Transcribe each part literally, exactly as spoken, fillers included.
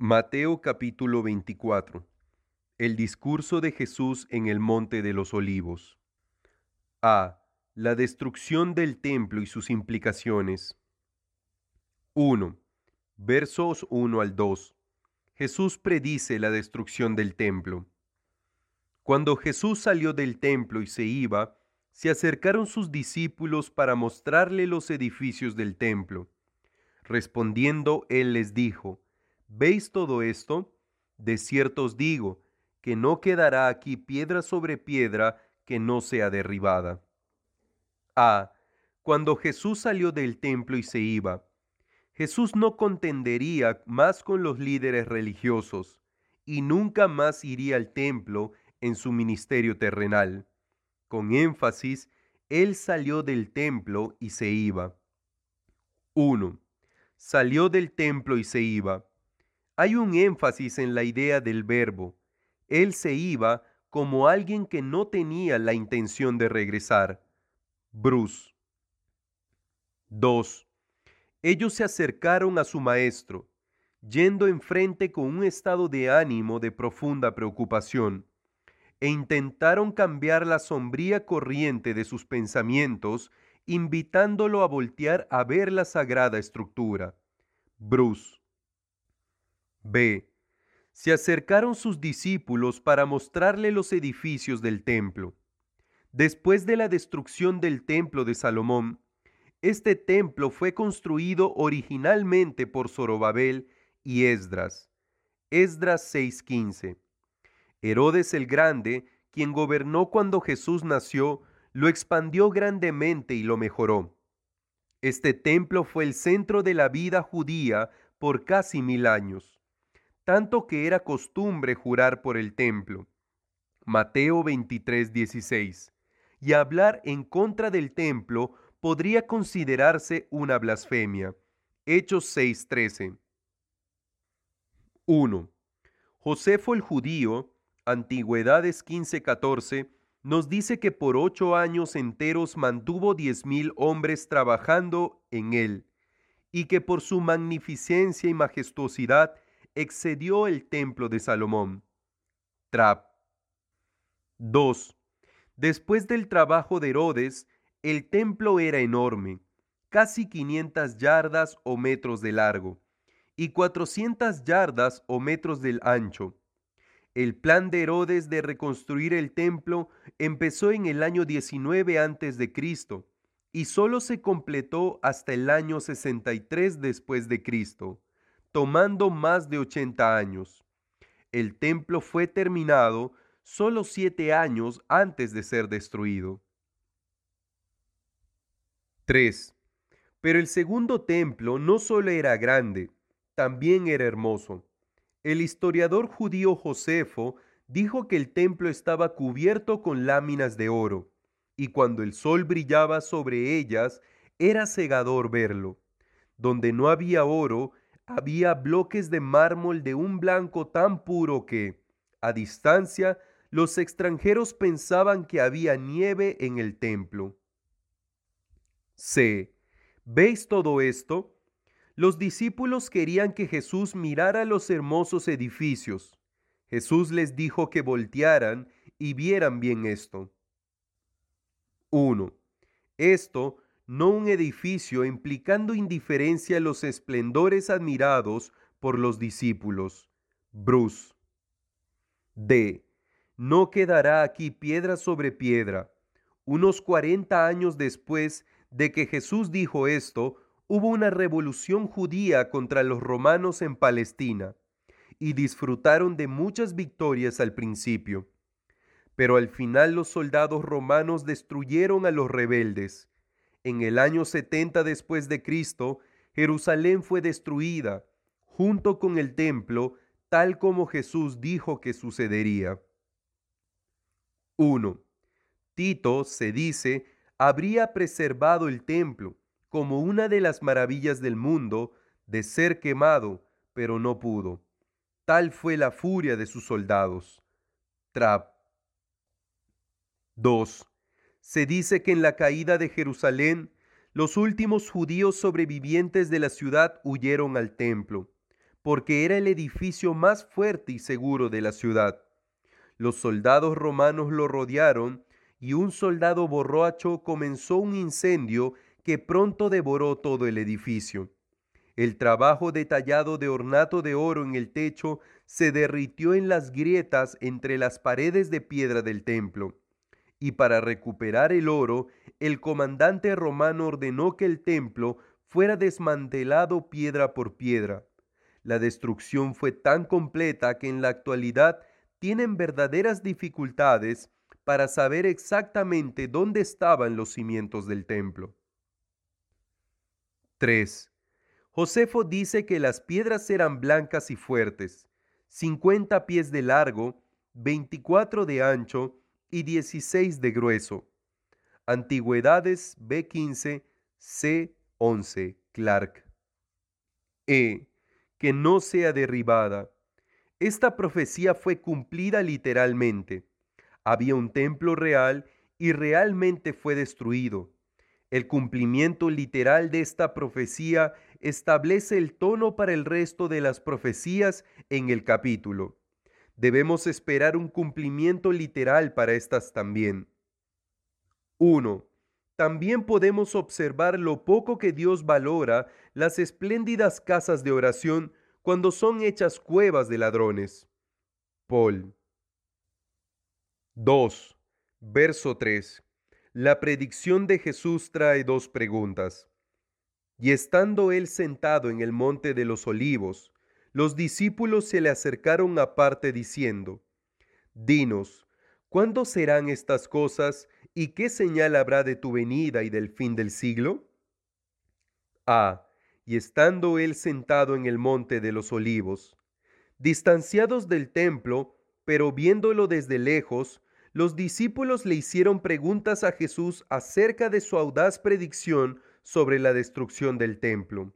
Mateo capítulo veinticuatro. El discurso de Jesús en el Monte de los Olivos. A. La destrucción del templo y sus implicaciones. uno. Versos uno al dos. Jesús predice la destrucción del templo. Cuando Jesús salió del templo y se iba, se acercaron sus discípulos para mostrarle los edificios del templo. Respondiendo, él les dijo: ¿Veis todo esto? De cierto os digo, que no quedará aquí piedra sobre piedra que no sea derribada. A. Cuando Jesús salió del templo y se iba, Jesús no contendería más con los líderes religiosos y nunca más iría al templo en su ministerio terrenal. Con énfasis, él salió del templo y se iba. uno. Salió del templo y se iba. Hay un énfasis en la idea del verbo. Él se iba como alguien que no tenía la intención de regresar. Bruce. dos. Ellos se acercaron a su maestro, yendo enfrente con un estado de ánimo de profunda preocupación, e intentaron cambiar la sombría corriente de sus pensamientos, invitándolo a voltear a ver la sagrada estructura. Bruce. B. Se acercaron sus discípulos para mostrarle los edificios del templo. Después de la destrucción del templo de Salomón, este templo fue construido originalmente por Zorobabel y Esdras. Esdras seis quince. Herodes el Grande, quien gobernó cuando Jesús nació, lo expandió grandemente y lo mejoró. Este templo fue el centro de la vida judía por casi mil años, tanto que era costumbre jurar por el templo. Mateo veintitrés dieciséis. Y hablar en contra del templo podría considerarse una blasfemia. Hechos seis trece. uno. Josefo el judío, Antigüedades quince catorce, nos dice que por ocho años enteros mantuvo diez mil hombres trabajando en él, y que por su magnificencia y majestuosidad excedió el templo de Salomón. Trap. dos. Después del trabajo de Herodes, el templo era enorme, casi quinientas yardas o metros de largo, y cuatrocientas yardas o metros del ancho. El plan de Herodes de reconstruir el templo empezó en el año diecinueve antes de Cristo y solo se completó hasta el año sesenta y tres después de Cristo, tomando más de ochenta años. El templo fue terminado solo siete años antes de ser destruido. tres. Pero el segundo templo no solo era grande, también era hermoso. El historiador judío Josefo dijo que el templo estaba cubierto con láminas de oro, y cuando el sol brillaba sobre ellas, era cegador verlo. Donde no había oro, había bloques de mármol de un blanco tan puro que, a distancia, los extranjeros pensaban que había nieve en el templo. C. ¿Veis todo esto? Los discípulos querían que Jesús mirara los hermosos edificios. Jesús les dijo que voltearan y vieran bien esto. uno. Esto, no un edificio implicando indiferencia a los esplendores admirados por los discípulos. Bruce. D. No quedará aquí piedra sobre piedra. Unos cuarenta años después de que Jesús dijo esto, hubo una revolución judía contra los romanos en Palestina, y disfrutaron de muchas victorias al principio. Pero al final los soldados romanos destruyeron a los rebeldes. En el año setenta después de Cristo, Jerusalén fue destruida, junto con el templo, tal como Jesús dijo que sucedería. uno. Tito, se dice, habría preservado el templo como una de las maravillas del mundo de ser quemado, pero no pudo. Tal fue la furia de sus soldados. Trap. dos. Se dice que en la caída de Jerusalén, los últimos judíos sobrevivientes de la ciudad huyeron al templo, porque era el edificio más fuerte y seguro de la ciudad. Los soldados romanos lo rodearon y un soldado borracho comenzó un incendio que pronto devoró todo el edificio. El trabajo detallado de ornato de oro en el techo se derritió en las grietas entre las paredes de piedra del templo. Y para recuperar el oro, el comandante romano ordenó que el templo fuera desmantelado piedra por piedra. La destrucción fue tan completa que en la actualidad tienen verdaderas dificultades para saber exactamente dónde estaban los cimientos del templo. tres. Josefo dice que las piedras eran blancas y fuertes, cincuenta pies de largo, veinticuatro de ancho y dieciséis de grueso. Antigüedades B quince, C once, Clark. E. Que no sea derribada. Esta profecía fue cumplida literalmente. Había un templo real y realmente fue destruido. El cumplimiento literal de esta profecía establece el tono para el resto de las profecías en el capítulo. Debemos esperar un cumplimiento literal para estas también. uno. También podemos observar lo poco que Dios valora las espléndidas casas de oración cuando son hechas cuevas de ladrones. Paul. dos. Verso tres. La predicción de Jesús trae dos preguntas. Y estando él sentado en el monte de los olivos, los discípulos se le acercaron aparte diciendo: Dinos, ¿cuándo serán estas cosas y qué señal habrá de tu venida y del fin del siglo? A. Y estando él sentado en el monte de los olivos, distanciados del templo, pero viéndolo desde lejos, los discípulos le hicieron preguntas a Jesús acerca de su audaz predicción sobre la destrucción del templo.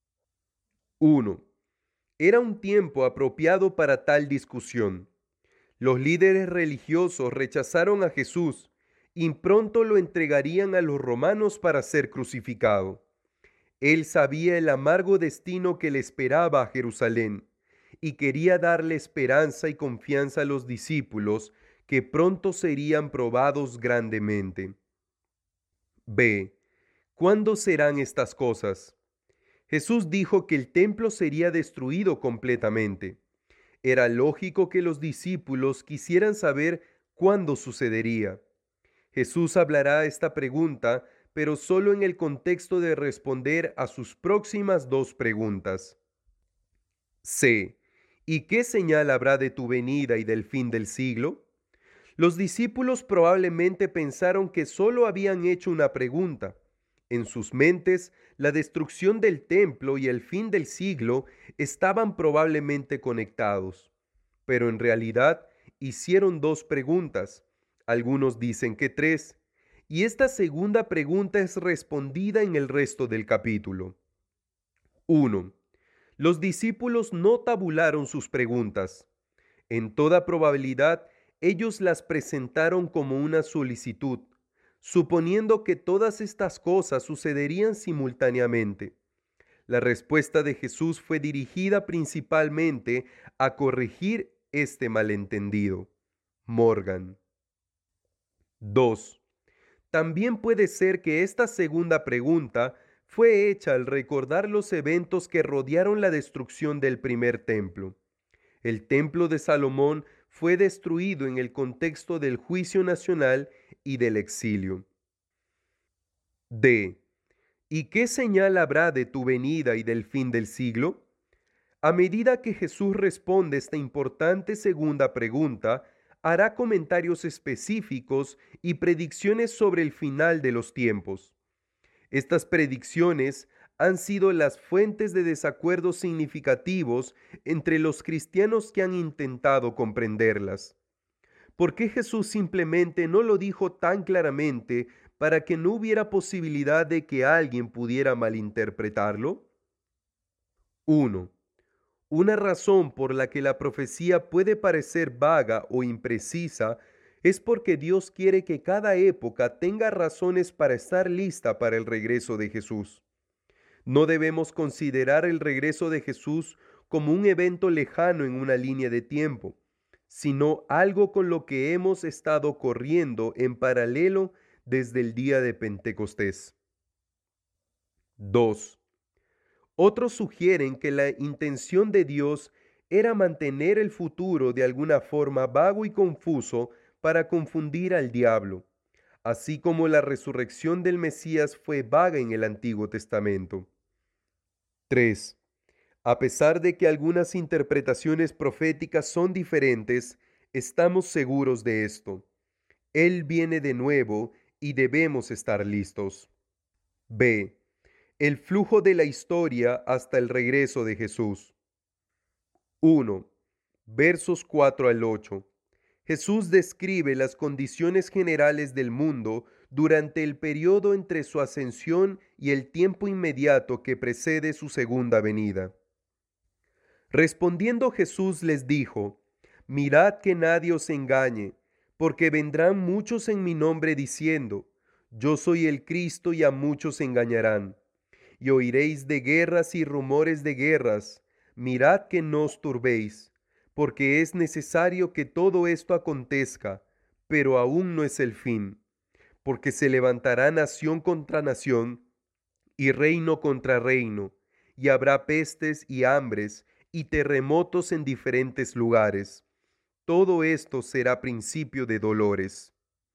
uno. Era un tiempo apropiado para tal discusión. Los líderes religiosos rechazaron a Jesús y pronto lo entregarían a los romanos para ser crucificado. Él sabía el amargo destino que le esperaba a Jerusalén y quería darle esperanza y confianza a los discípulos que pronto serían probados grandemente. B. ¿Cuándo serán estas cosas? Jesús dijo que el templo sería destruido completamente. Era lógico que los discípulos quisieran saber cuándo sucedería. Jesús hablará esta pregunta, pero solo en el contexto de responder a sus próximas dos preguntas. C. ¿Y qué señal habrá de tu venida y del fin del siglo? Los discípulos probablemente pensaron que solo habían hecho una pregunta. En sus mentes, la destrucción del templo y el fin del siglo estaban probablemente conectados. Pero en realidad hicieron dos preguntas. Algunos dicen que tres. Y esta segunda pregunta es respondida en el resto del capítulo. uno. Los discípulos no tabularon sus preguntas. En toda probabilidad, ellos las presentaron como una solicitud, suponiendo que todas estas cosas sucederían simultáneamente. La respuesta de Jesús fue dirigida principalmente a corregir este malentendido. Morgan. dos. También puede ser que esta segunda pregunta fue hecha al recordar los eventos que rodearon la destrucción del primer templo. El templo de Salomón fue destruido en el contexto del juicio nacional y del exilio. D. ¿Y qué señal habrá de tu venida y del fin del siglo? A medida que Jesús responde esta importante segunda pregunta, hará comentarios específicos y predicciones sobre el final de los tiempos. Estas predicciones han sido las fuentes de desacuerdos significativos entre los cristianos que han intentado comprenderlas. ¿Por qué Jesús simplemente no lo dijo tan claramente para que no hubiera posibilidad de que alguien pudiera malinterpretarlo? uno. Una razón por la que la profecía puede parecer vaga o imprecisa es porque Dios quiere que cada época tenga razones para estar lista para el regreso de Jesús. No debemos considerar el regreso de Jesús como un evento lejano en una línea de tiempo, sino algo con lo que hemos estado corriendo en paralelo desde el día de Pentecostés. dos. Otros sugieren que la intención de Dios era mantener el futuro de alguna forma vago y confuso para confundir al diablo, así como la resurrección del Mesías fue vaga en el Antiguo Testamento. tres. A pesar de que algunas interpretaciones proféticas son diferentes, estamos seguros de esto. Él viene de nuevo y debemos estar listos. B. El flujo de la historia hasta el regreso de Jesús. uno. Versos cuatro al ocho. Jesús describe las condiciones generales del mundo durante el periodo entre su ascensión y el tiempo inmediato que precede su segunda venida. Respondiendo Jesús les dijo: Mirad que nadie os engañe, porque vendrán muchos en mi nombre diciendo: Yo soy el Cristo, y a muchos engañarán. Y oiréis de guerras y rumores de guerras. Mirad que no os turbéis, porque es necesario que todo esto acontezca, pero aún no es el fin, porque se levantará nación contra nación y reino contra reino, y habrá pestes y hambres y terremotos en diferentes lugares. Todo esto será principio de dolores.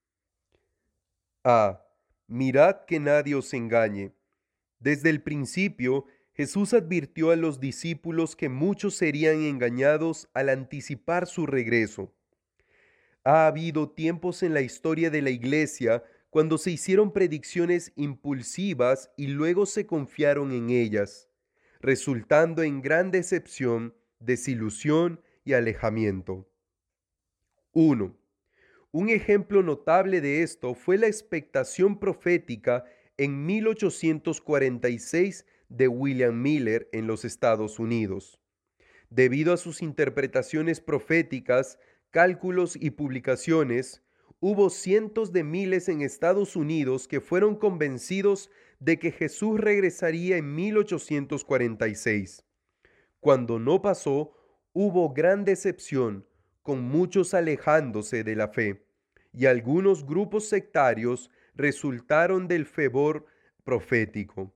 A. Mirad que nadie os engañe. Desde el principio, Jesús advirtió a los discípulos que muchos serían engañados al anticipar su regreso. Ha habido tiempos en la historia de la Iglesia cuando se hicieron predicciones impulsivas y luego se confiaron en ellas, resultando en gran decepción, desilusión y alejamiento. uno. Un ejemplo notable de esto fue la expectación profética en mil ochocientos cuarenta y seis de William Miller en los Estados Unidos. Debido a sus interpretaciones proféticas, cálculos y publicaciones, hubo cientos de miles en Estados Unidos que fueron convencidos de que Jesús regresaría en mil ochocientos cuarenta y seis. Cuando no pasó, hubo gran decepción, con muchos alejándose de la fe, y algunos grupos sectarios resultaron del fervor profético.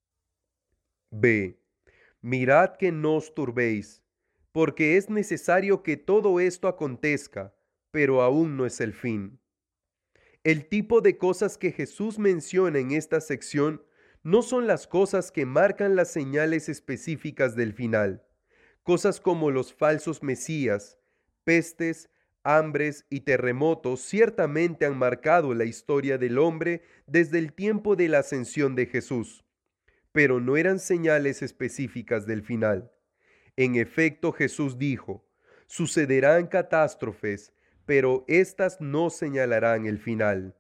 B. Mirad que no os turbéis, porque es necesario que todo esto acontezca, pero aún no es el fin. El tipo de cosas que Jesús menciona en esta sección no son las cosas que marcan las señales específicas del final, cosas como los falsos mesías, pestes, hambres y terremotos ciertamente han marcado la historia del hombre desde el tiempo de la ascensión de Jesús, pero no eran señales específicas del final. En efecto, Jesús dijo: sucederán catástrofes, pero éstas no señalarán el final.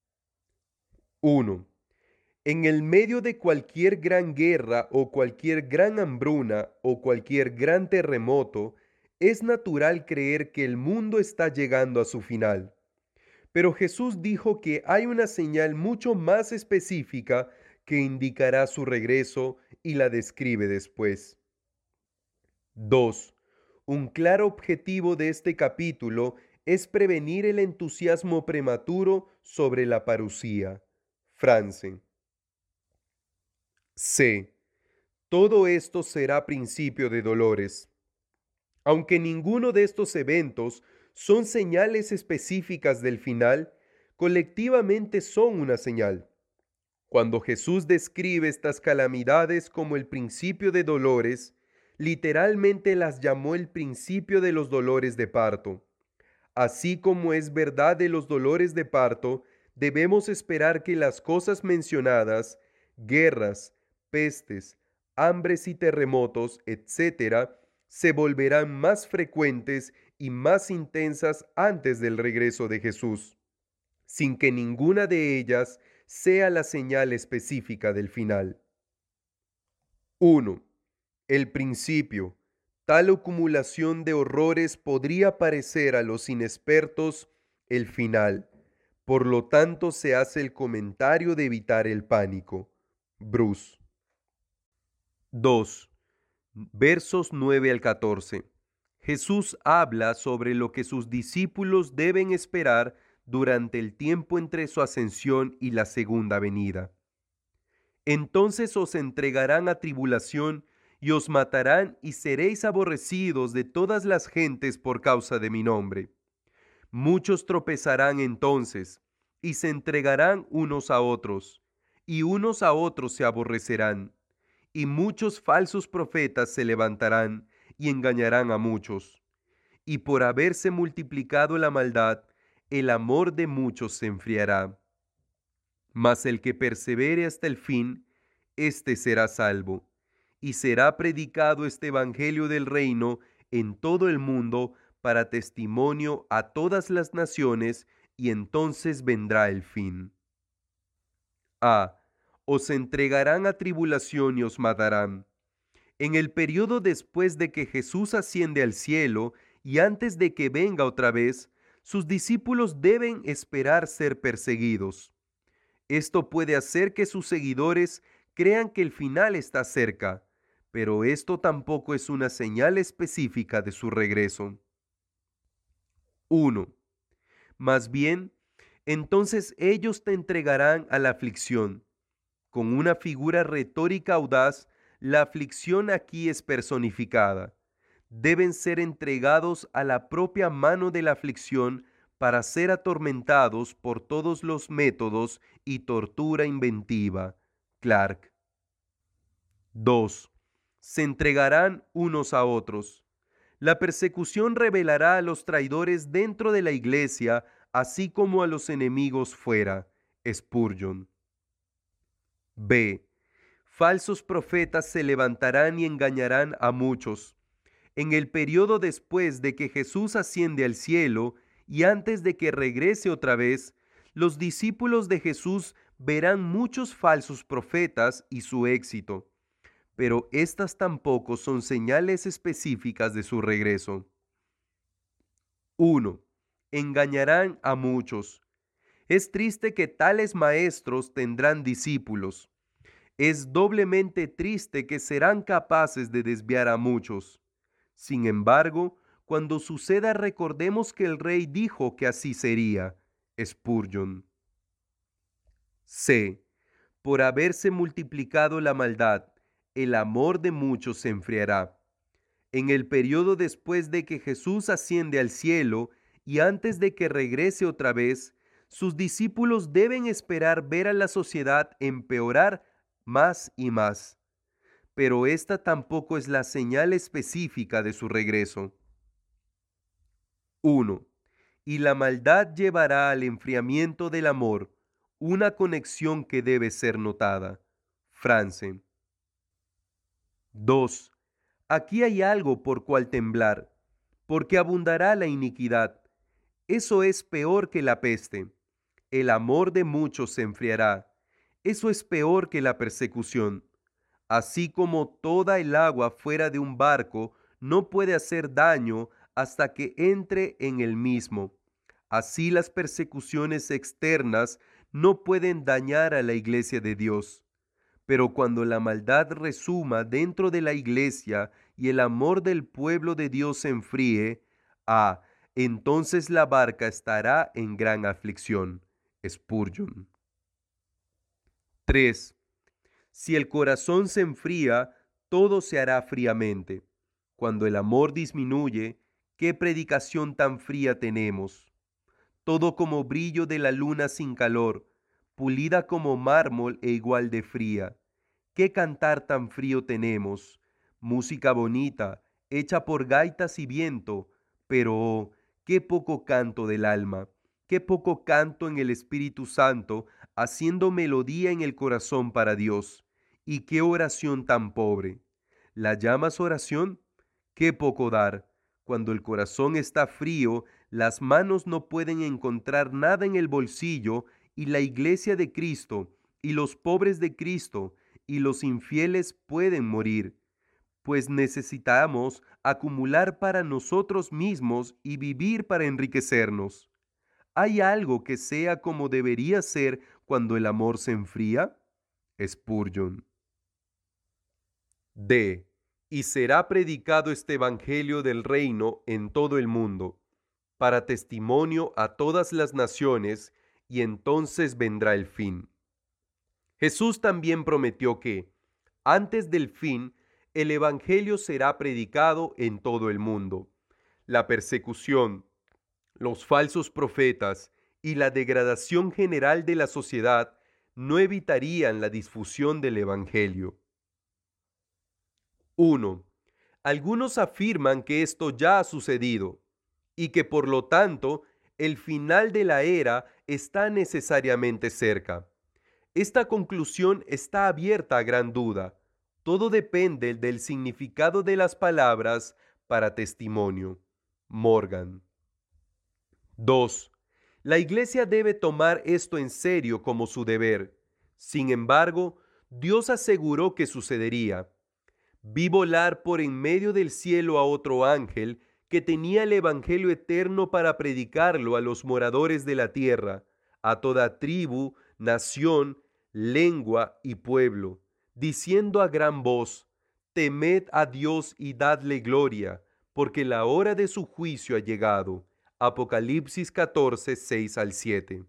uno. En el medio de cualquier gran guerra o cualquier gran hambruna o cualquier gran terremoto, es natural creer que el mundo está llegando a su final. Pero Jesús dijo que hay una señal mucho más específica que indicará su regreso y la describe después. dos. Un claro objetivo de este capítulo es prevenir el entusiasmo prematuro sobre la parucía. France. C. Todo esto será principio de dolores. Aunque ninguno de estos eventos son señales específicas del final, colectivamente son una señal. Cuando Jesús describe estas calamidades como el principio de dolores, literalmente las llamó el principio de los dolores de parto. Así como es verdad de los dolores de parto, debemos esperar que las cosas mencionadas, guerras, pestes, hambres y terremotos, etcétera, se volverán más frecuentes y más intensas antes del regreso de Jesús, sin que ninguna de ellas sea la señal específica del final. uno. El principio. Tal acumulación de horrores podría parecer a los inexpertos el final. Por lo tanto, se hace el comentario de evitar el pánico. Bruce. dos. Versos nueve al catorce. Jesús habla sobre lo que sus discípulos deben esperar durante el tiempo entre su ascensión y la segunda venida. Entonces os entregarán a tribulación y os matarán y seréis aborrecidos de todas las gentes por causa de mi nombre. Muchos tropezarán entonces y se entregarán unos a otros, y unos a otros se aborrecerán, y muchos falsos profetas se levantarán y engañarán a muchos. Y por haberse multiplicado la maldad, el amor de muchos se enfriará. Mas el que persevere hasta el fin, éste será salvo. Y será predicado este evangelio del reino en todo el mundo para testimonio a todas las naciones, y entonces vendrá el fin. A. Os entregarán a tribulación y os matarán. En el periodo después de que Jesús asciende al cielo y antes de que venga otra vez, sus discípulos deben esperar ser perseguidos. Esto puede hacer que sus seguidores crean que el final está cerca, pero esto tampoco es una señal específica de su regreso. uno. Más bien, entonces ellos te entregarán a la aflicción. Con una figura retórica audaz, la aflicción aquí es personificada. Deben ser entregados a la propia mano de la aflicción para ser atormentados por todos los métodos y tortura inventiva. Clark. dos. Se entregarán unos a otros. La persecución revelará a los traidores dentro de la iglesia, así como a los enemigos fuera. Spurgeon. B. Falsos profetas se levantarán y engañarán a muchos. En el periodo después de que Jesús asciende al cielo y antes de que regrese otra vez, los discípulos de Jesús verán muchos falsos profetas y su éxito. Pero estas tampoco son señales específicas de su regreso. uno. Engañarán a muchos. Es triste que tales maestros tendrán discípulos. Es doblemente triste que serán capaces de desviar a muchos. Sin embargo, cuando suceda, recordemos que el rey dijo que así sería. Spurgeon. C. Por haberse multiplicado la maldad, el amor de muchos se enfriará. En el periodo después de que Jesús asciende al cielo y antes de que regrese otra vez, sus discípulos deben esperar ver a la sociedad empeorar más y más. Pero esta tampoco es la señal específica de su regreso. uno. Y la maldad llevará al enfriamiento del amor, una conexión que debe ser notada. France. dos. Aquí hay algo por cual temblar, porque abundará la iniquidad. Eso es peor que la peste. El amor de muchos se enfriará. Eso es peor que la persecución. Así como toda el agua fuera de un barco no puede hacer daño hasta que entre en el mismo, así las persecuciones externas no pueden dañar a la iglesia de Dios. Pero cuando la maldad resuma dentro de la iglesia y el amor del pueblo de Dios se enfríe, ah, entonces la barca estará en gran aflicción. Spurgeon. tres. Si el corazón se enfría, todo se hará fríamente. Cuando el amor disminuye, ¿qué predicación tan fría tenemos? Todo como brillo de la luna sin calor, pulida como mármol e igual de fría. ¿Qué cantar tan frío tenemos? Música bonita, hecha por gaitas y viento, pero oh, qué poco canto del alma, qué poco canto en el Espíritu Santo, haciendo melodía en el corazón para Dios. Y qué oración tan pobre. ¿La llamas oración? Qué poco dar. Cuando el corazón está frío, las manos no pueden encontrar nada en el bolsillo, y la iglesia de Cristo, y los pobres de Cristo, y los infieles pueden morir, pues necesitamos acumular para nosotros mismos y vivir para enriquecernos. ¿Hay algo que sea como debería ser cuando el amor se enfría? Spurgeon. D. Y será predicado este evangelio del reino en todo el mundo, para testimonio a todas las naciones, y entonces vendrá el fin. Jesús también prometió que, antes del fin, el evangelio será predicado en todo el mundo. La persecución, los falsos profetas y la degradación general de la sociedad no evitarían la difusión del evangelio. uno. Algunos afirman que esto ya ha sucedido y que por lo tanto el final de la era está necesariamente cerca. Esta conclusión está abierta a gran duda. Todo depende del significado de las palabras para testimonio. Morgan. dos. La Iglesia debe tomar esto en serio como su deber. Sin embargo, Dios aseguró que sucedería. Vi volar por en medio del cielo a otro ángel que tenía el Evangelio eterno para predicarlo a los moradores de la tierra, a toda tribu, nación, lengua y pueblo, diciendo a gran voz: Temed a Dios y dadle gloria, porque la hora de su juicio ha llegado. Apocalipsis catorce, seis al siete.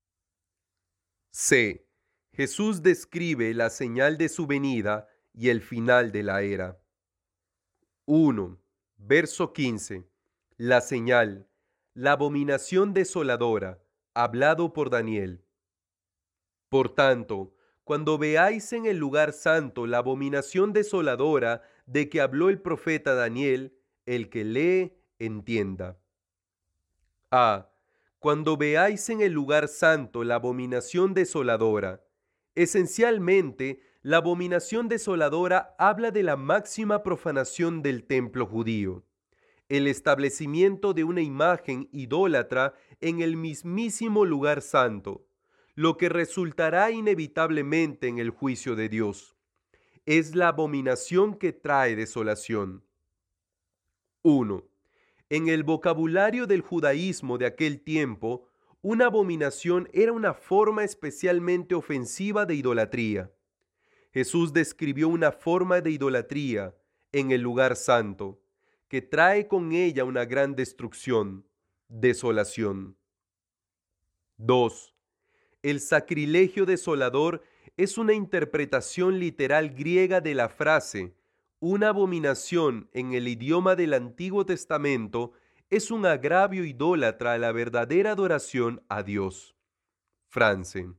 C. Jesús describe la señal de su venida y el final de la era. uno. Verso quince. La señal, la abominación desoladora, hablado por Daniel. Por tanto, cuando veáis en el lugar santo la abominación desoladora de que habló el profeta Daniel, el que lee, entienda. A. Cuando veáis en el lugar santo la abominación desoladora. Esencialmente, la abominación desoladora habla de la máxima profanación del templo judío, el establecimiento de una imagen idólatra en el mismísimo lugar santo, lo que resultará inevitablemente en el juicio de Dios. Es la abominación que trae desolación. uno. En el vocabulario del judaísmo de aquel tiempo, una abominación era una forma especialmente ofensiva de idolatría. Jesús describió una forma de idolatría en el lugar santo, que trae con ella una gran destrucción, desolación. dos. El sacrilegio desolador es una interpretación literal griega de la frase: una abominación en el idioma del Antiguo Testamento es un agravio idólatra a la verdadera adoración a Dios. France.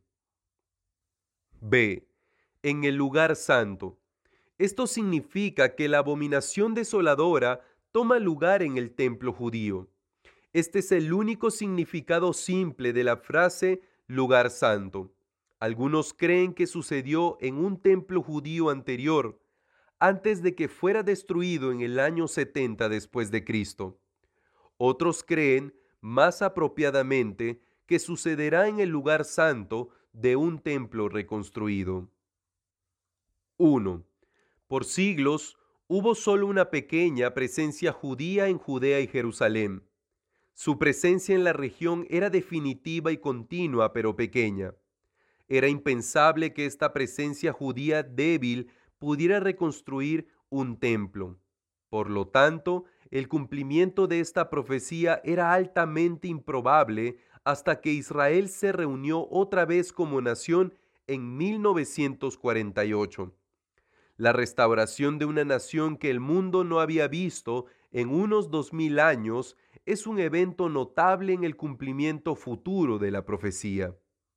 B. En el lugar santo. Esto significa que la abominación desoladora toma lugar en el templo judío. Este es el único significado simple de la frase lugar santo. Algunos creen que sucedió en un templo judío anterior, antes de que fuera destruido en el año setenta después de Cristo. Otros creen, más apropiadamente, que sucederá en el lugar santo de un templo reconstruido. uno. Por siglos hubo solo una pequeña presencia judía en Judea y Jerusalén. Su presencia en la región era definitiva y continua, pero pequeña. Era impensable que esta presencia judía débil pudiera reconstruir un templo. Por lo tanto, el cumplimiento de esta profecía era altamente improbable hasta que Israel se reunió otra vez como nación en mil novecientos cuarenta y ocho. La restauración de una nación que el mundo no había visto en unos dos mil años es un evento notable en el cumplimiento futuro de la profecía.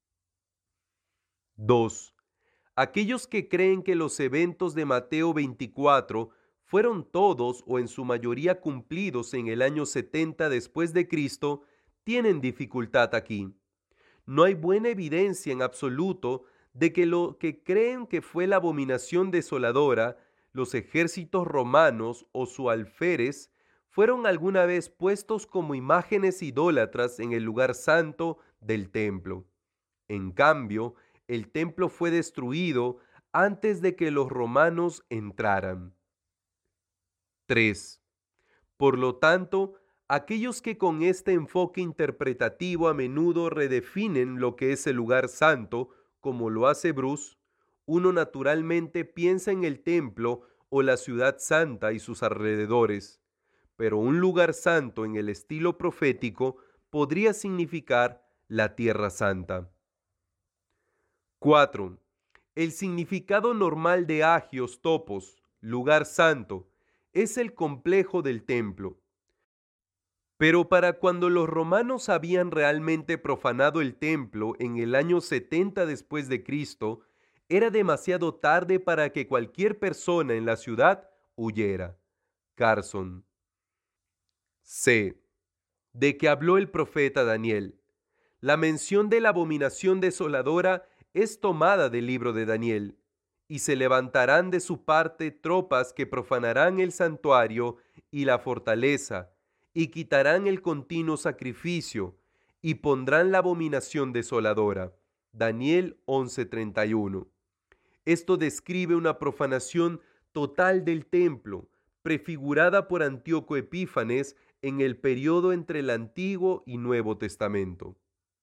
dos. Aquellos que creen que los eventos de Mateo veinticuatro fueron todos o en su mayoría cumplidos en el año setenta después de Cristo tienen dificultad aquí. No hay buena evidencia en absoluto de que lo que creen que fue la abominación desoladora, los ejércitos romanos o su alférez, fueron alguna vez puestos como imágenes idólatras en el lugar santo del templo. En cambio, el templo fue destruido antes de que los romanos entraran. tres. Por lo tanto, aquellos que con este enfoque interpretativo a menudo redefinen lo que es el lugar santo, como lo hace Bruce, uno naturalmente piensa en el templo o la ciudad santa y sus alrededores, pero un lugar santo en el estilo profético podría significar la Tierra Santa. cuatro. El significado normal de Agios Topos, lugar santo, es el complejo del templo. Pero para cuando los romanos habían realmente profanado el templo en el año setenta después de Cristo, era demasiado tarde para que cualquier persona en la ciudad huyera. Carson. C. De que habló el profeta Daniel. La mención de la abominación desoladora es tomada del libro de Daniel. Y se levantarán de su parte tropas que profanarán el santuario y la fortaleza, y quitarán el continuo sacrificio, y pondrán la abominación desoladora. Daniel once treinta y uno. Esto describe una profanación total del templo, prefigurada por Antíoco Epífanes en el periodo entre el Antiguo y Nuevo Testamento.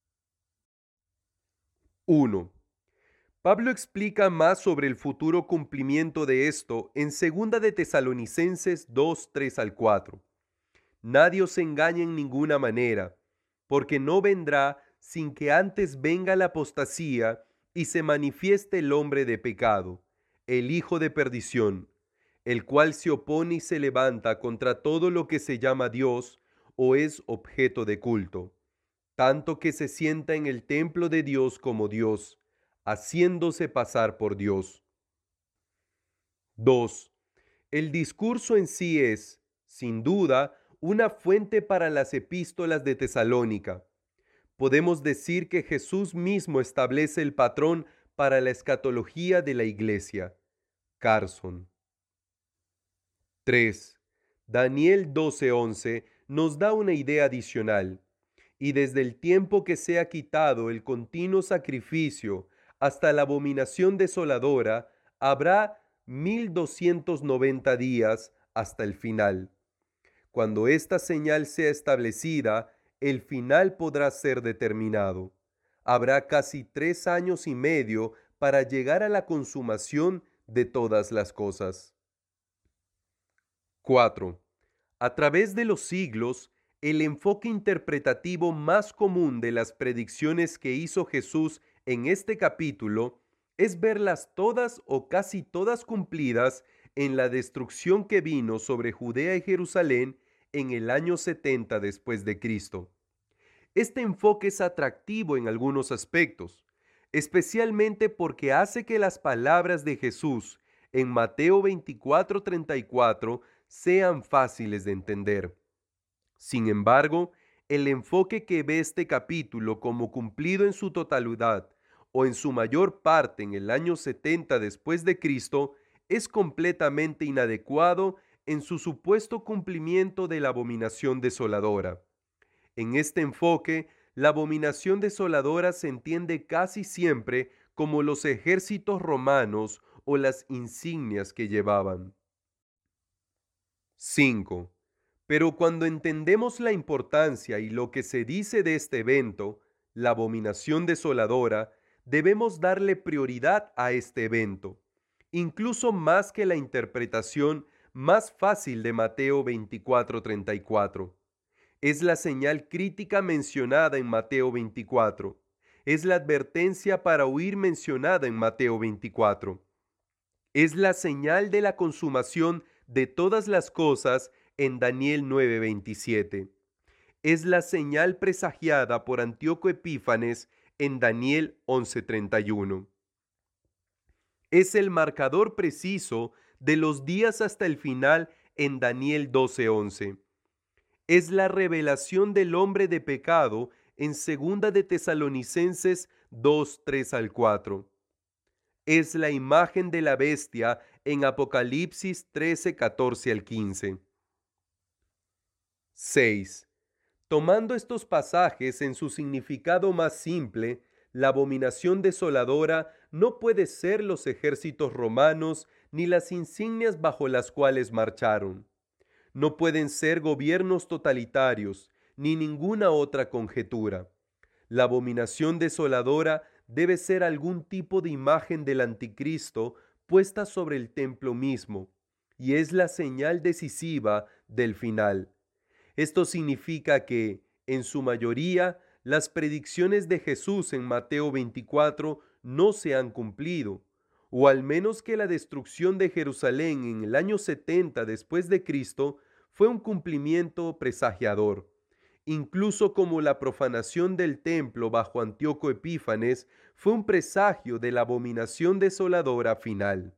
uno. Pablo explica más sobre el futuro cumplimiento de esto en segunda de Tesalonicenses dos, tres al cuatro. Nadie os engañe en ninguna manera, porque no vendrá sin que antes venga la apostasía y se manifieste el hombre de pecado, el hijo de perdición, el cual se opone y se levanta contra todo lo que se llama Dios o es objeto de culto, tanto que se sienta en el templo de Dios como Dios, haciéndose pasar por Dios. dos. El discurso en sí es, sin duda, una fuente para las epístolas de Tesalónica. Podemos decir que Jesús mismo establece el patrón para la escatología de la Iglesia. Carson. tres. Daniel doce once nos da una idea adicional. Y desde el tiempo que se ha quitado el continuo sacrificio hasta la abominación desoladora, habrá mil doscientos noventa días hasta el final. Cuando esta señal sea establecida, el final podrá ser determinado. Habrá casi tres años y medio para llegar a la consumación de todas las cosas. cuatro. A través de los siglos, el enfoque interpretativo más común de las predicciones que hizo Jesús en este capítulo es verlas todas o casi todas cumplidas en la destrucción que vino sobre Judea y Jerusalén en el año setenta después de Cristo. Este enfoque es atractivo en algunos aspectos, especialmente porque hace que las palabras de Jesús en Mateo veinticuatro treinta y cuatro sean fáciles de entender. Sin embargo, el enfoque que ve este capítulo como cumplido en su totalidad o en su mayor parte en el año setenta después de Cristo es completamente inadecuado en su supuesto cumplimiento de la abominación desoladora. En este enfoque, la abominación desoladora se entiende casi siempre como los ejércitos romanos o las insignias que llevaban. cinco. Pero cuando entendemos la importancia y lo que se dice de este evento, la abominación desoladora, debemos darle prioridad a este evento, incluso más que la interpretación más fácil de Mateo veinticuatro treinta y cuatro. Es la señal crítica mencionada en Mateo veinticuatro. Es la advertencia para huir mencionada en Mateo veinticuatro. Es la señal de la consumación de todas las cosas en Daniel nueve veintisiete. Es la señal presagiada por Antíoco Epífanes en Daniel once treinta y uno. Es el marcador preciso de los días hasta el final en Daniel doce once. Es la revelación del hombre de pecado en segunda de Tesalonicenses dos tres al cuatro. Es la imagen de la bestia en Apocalipsis trece catorce al quince. seis. Tomando estos pasajes en su significado más simple, la abominación desoladora no puede ser los ejércitos romanos ni las insignias bajo las cuales marcharon. No pueden ser gobiernos totalitarios ni ninguna otra conjetura. La abominación desoladora debe ser algún tipo de imagen del anticristo puesta sobre el templo mismo, y es la señal decisiva del final. Esto significa que, en su mayoría, las predicciones de Jesús en Mateo veinticuatro no se han cumplido, o al menos que la destrucción de Jerusalén en el año setenta después de Cristo fue un cumplimiento presagiador, incluso como la profanación del templo bajo Antíoco Epífanes fue un presagio de la abominación desoladora final.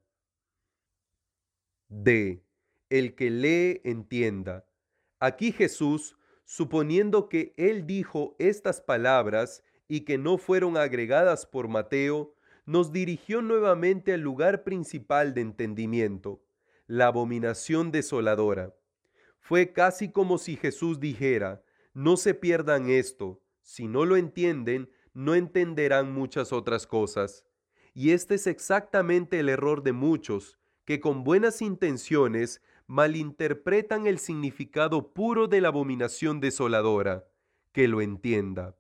D. El que lee entienda. Aquí Jesús, suponiendo que él dijo estas palabras y que no fueron agregadas por Mateo, nos dirigió nuevamente al lugar principal de entendimiento, la abominación desoladora. Fue casi como si Jesús dijera: no se pierdan esto, si no lo entienden, no entenderán muchas otras cosas. Y este es exactamente el error de muchos, que con buenas intenciones malinterpretan el significado puro de la abominación desoladora. Que lo entienda.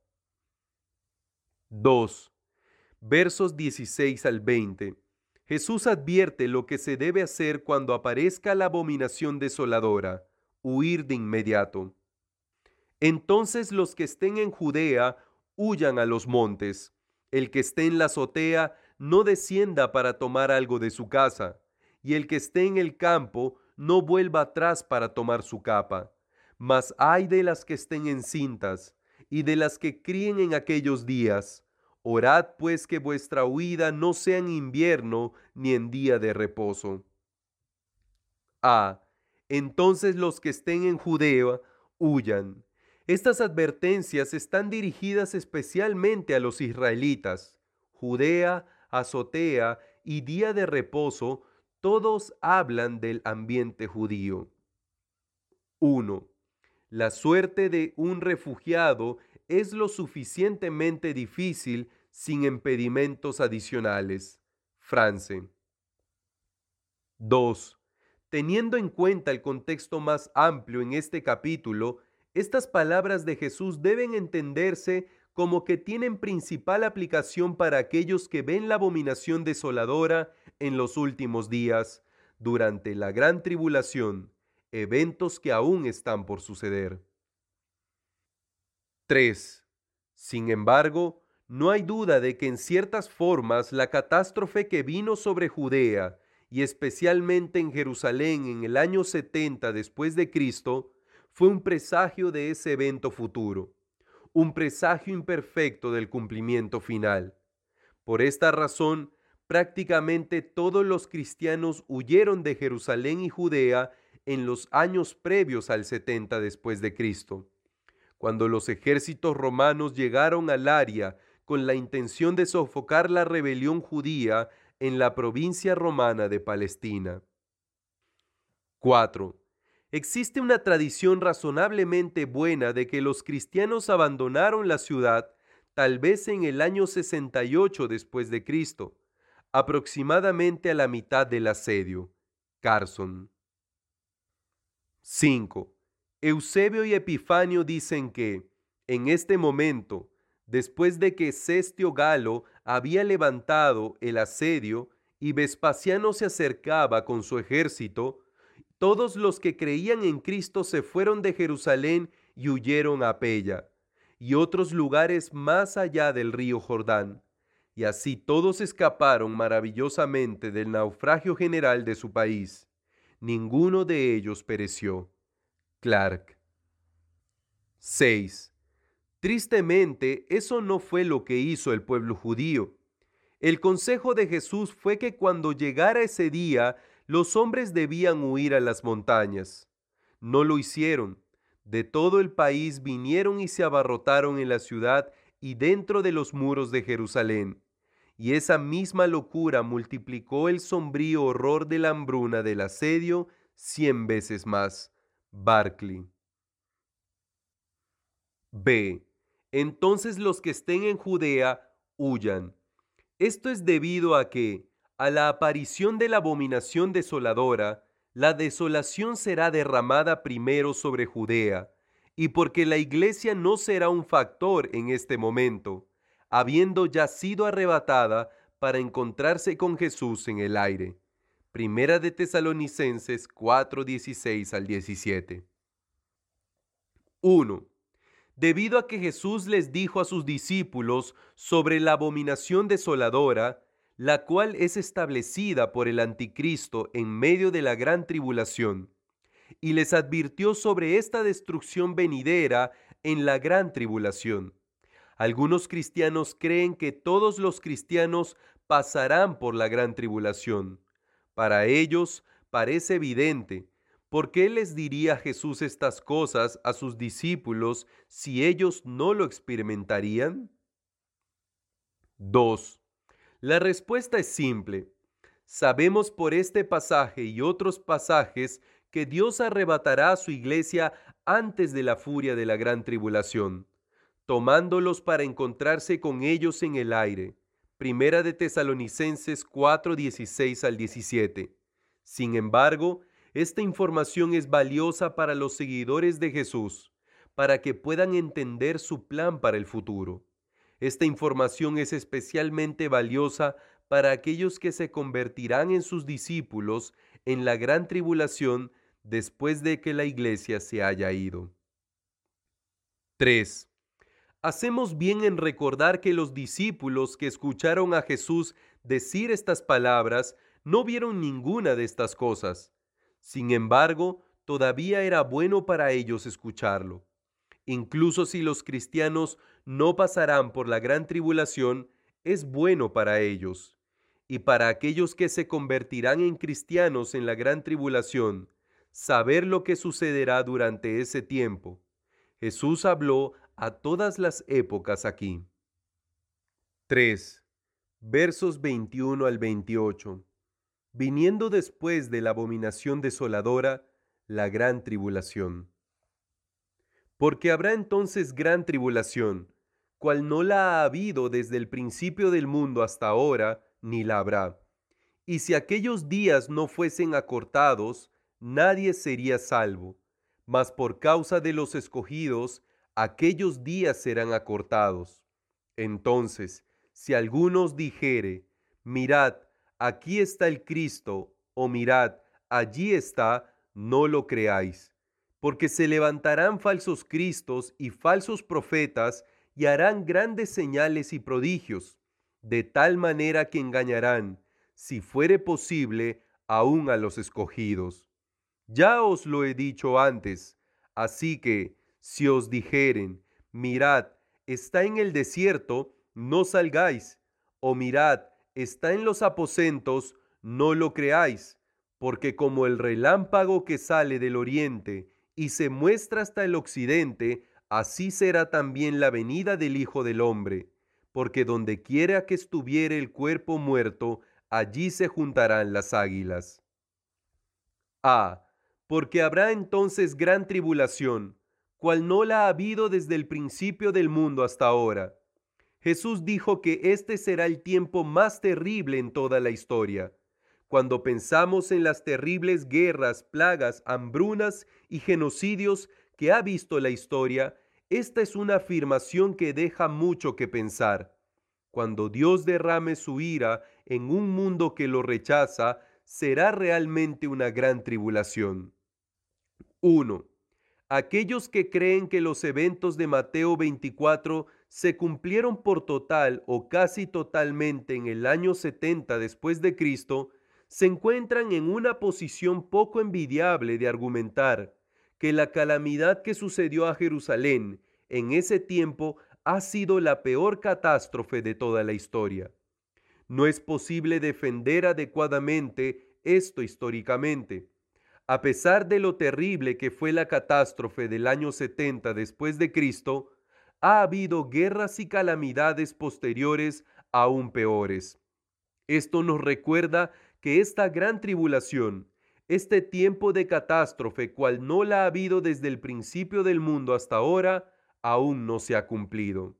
dos. Versos dieciséis al veinte. Jesús advierte lo que se debe hacer cuando aparezca la abominación desoladora: huir de inmediato. Entonces los que estén en Judea huyan a los montes. El que esté en la azotea no descienda para tomar algo de su casa, y el que esté en el campo no vuelva atrás para tomar su capa. Mas ay de las que estén encintas y de las que críen en aquellos días. Orad pues que vuestra huida no sea en invierno ni en día de reposo. A. Entonces los que estén en Judea huyan. Estas advertencias están dirigidas especialmente a los israelitas. Judea, azotea y día de reposo, todos hablan del ambiente judío. uno. La suerte de un refugiado es lo suficientemente difícil sin impedimentos adicionales. France. dos. Teniendo en cuenta el contexto más amplio en este capítulo, estas palabras de Jesús deben entenderse como que tienen principal aplicación para aquellos que ven la abominación desoladora en los últimos días, durante la gran tribulación, eventos que aún están por suceder. tres. Sin embargo, no hay duda de que en ciertas formas la catástrofe que vino sobre Judea y especialmente en Jerusalén en el año setenta después de Cristo fue un presagio de ese evento futuro, un presagio imperfecto del cumplimiento final. Por esta razón, prácticamente todos los cristianos huyeron de Jerusalén y Judea en los años previos al setenta después de Cristo. Cuando los ejércitos romanos llegaron al área con la intención de sofocar la rebelión judía en la provincia romana de Palestina. cuatro. Existe una tradición razonablemente buena de que los cristianos abandonaron la ciudad tal vez en el año sesenta y ocho después de Cristo, aproximadamente a la mitad del asedio. Carson. cinco. Eusebio y Epifanio dicen que, en este momento, después de que Cestio Galo había levantado el asedio y Vespasiano se acercaba con su ejército, todos los que creían en Cristo se fueron de Jerusalén y huyeron a Pella y otros lugares más allá del río Jordán, y así todos escaparon maravillosamente del naufragio general de su país. Ninguno de ellos pereció. Clark. seis. Tristemente, eso no fue lo que hizo el pueblo judío. El consejo de Jesús fue que cuando llegara ese día, los hombres debían huir a las montañas. No lo hicieron. De todo el país vinieron y se abarrotaron en la ciudad y dentro de los muros de Jerusalén. Y esa misma locura multiplicó el sombrío horror de la hambruna del asedio cien veces más. Barclay. B. Entonces los que estén en Judea huyan. Esto es debido a que, a la aparición de la abominación desoladora, la desolación será derramada primero sobre Judea, y porque la iglesia no será un factor en este momento, habiendo ya sido arrebatada para encontrarse con Jesús en el aire. Primera de Tesalonicenses cuatro, dieciséis al diecisiete. uno. Debido a que Jesús les dijo a sus discípulos sobre la abominación desoladora, la cual es establecida por el anticristo en medio de la gran tribulación, y les advirtió sobre esta destrucción venidera en la gran tribulación. Algunos cristianos creen que todos los cristianos pasarán por la gran tribulación. Para ellos parece evidente. ¿Por qué les diría Jesús estas cosas a sus discípulos si ellos no lo experimentarían? dos. La respuesta es simple. Sabemos por este pasaje y otros pasajes que Dios arrebatará a su iglesia antes de la furia de la gran tribulación, tomándolos para encontrarse con ellos en el aire. Primera de Tesalonicenses cuatro, dieciséis al diecisiete. Sin embargo, esta información es valiosa para los seguidores de Jesús, para que puedan entender su plan para el futuro. Esta información es especialmente valiosa para aquellos que se convertirán en sus discípulos en la gran tribulación después de que la iglesia se haya ido. tres. Hacemos bien en recordar que los discípulos que escucharon a Jesús decir estas palabras no vieron ninguna de estas cosas. Sin embargo, todavía era bueno para ellos escucharlo. Incluso si los cristianos no pasarán por la gran tribulación, es bueno para ellos. Y para aquellos que se convertirán en cristianos en la gran tribulación, saber lo que sucederá durante ese tiempo. Jesús habló a todas las épocas aquí. tres. Versos veintiuno al veintiocho. Viniendo después de la abominación desoladora, la gran tribulación. Porque habrá entonces gran tribulación, cual no la ha habido desde el principio del mundo hasta ahora, ni la habrá. Y si aquellos días no fuesen acortados, nadie sería salvo. Mas por causa de los escogidos, aquellos días serán acortados. Entonces, si alguno os dijere, mirad, aquí está el Cristo, o mirad, allí está, no lo creáis. Porque se levantarán falsos cristos y falsos profetas y harán grandes señales y prodigios, de tal manera que engañarán, si fuere posible, aún a los escogidos. Ya os lo he dicho antes, así que, si os dijeren, mirad, está en el desierto, no salgáis, o mirad, está en los aposentos, no lo creáis, porque como el relámpago que sale del oriente y se muestra hasta el occidente, así será también la venida del Hijo del Hombre, porque donde quiera que estuviere el cuerpo muerto, allí se juntarán las águilas. A. Porque habrá entonces gran tribulación, cual no la ha habido desde el principio del mundo hasta ahora. Jesús dijo que este será el tiempo más terrible en toda la historia. Cuando pensamos en las terribles guerras, plagas, hambrunas y genocidios que ha visto la historia, esta es una afirmación que deja mucho que pensar. Cuando Dios derrame su ira en un mundo que lo rechaza, será realmente una gran tribulación. uno. Aquellos que creen que los eventos de Mateo veinticuatro se cumplieron por total o casi totalmente en el año setenta después de Cristo, se encuentran en una posición poco envidiable de argumentar que la calamidad que sucedió a Jerusalén en ese tiempo ha sido la peor catástrofe de toda la historia. No es posible defender adecuadamente esto históricamente. A pesar de lo terrible que fue la catástrofe del año setenta después de Cristo, ha habido guerras y calamidades posteriores aún peores. Esto nos recuerda que esta gran tribulación, este tiempo de catástrofe cual no la ha habido desde el principio del mundo hasta ahora, aún no se ha cumplido.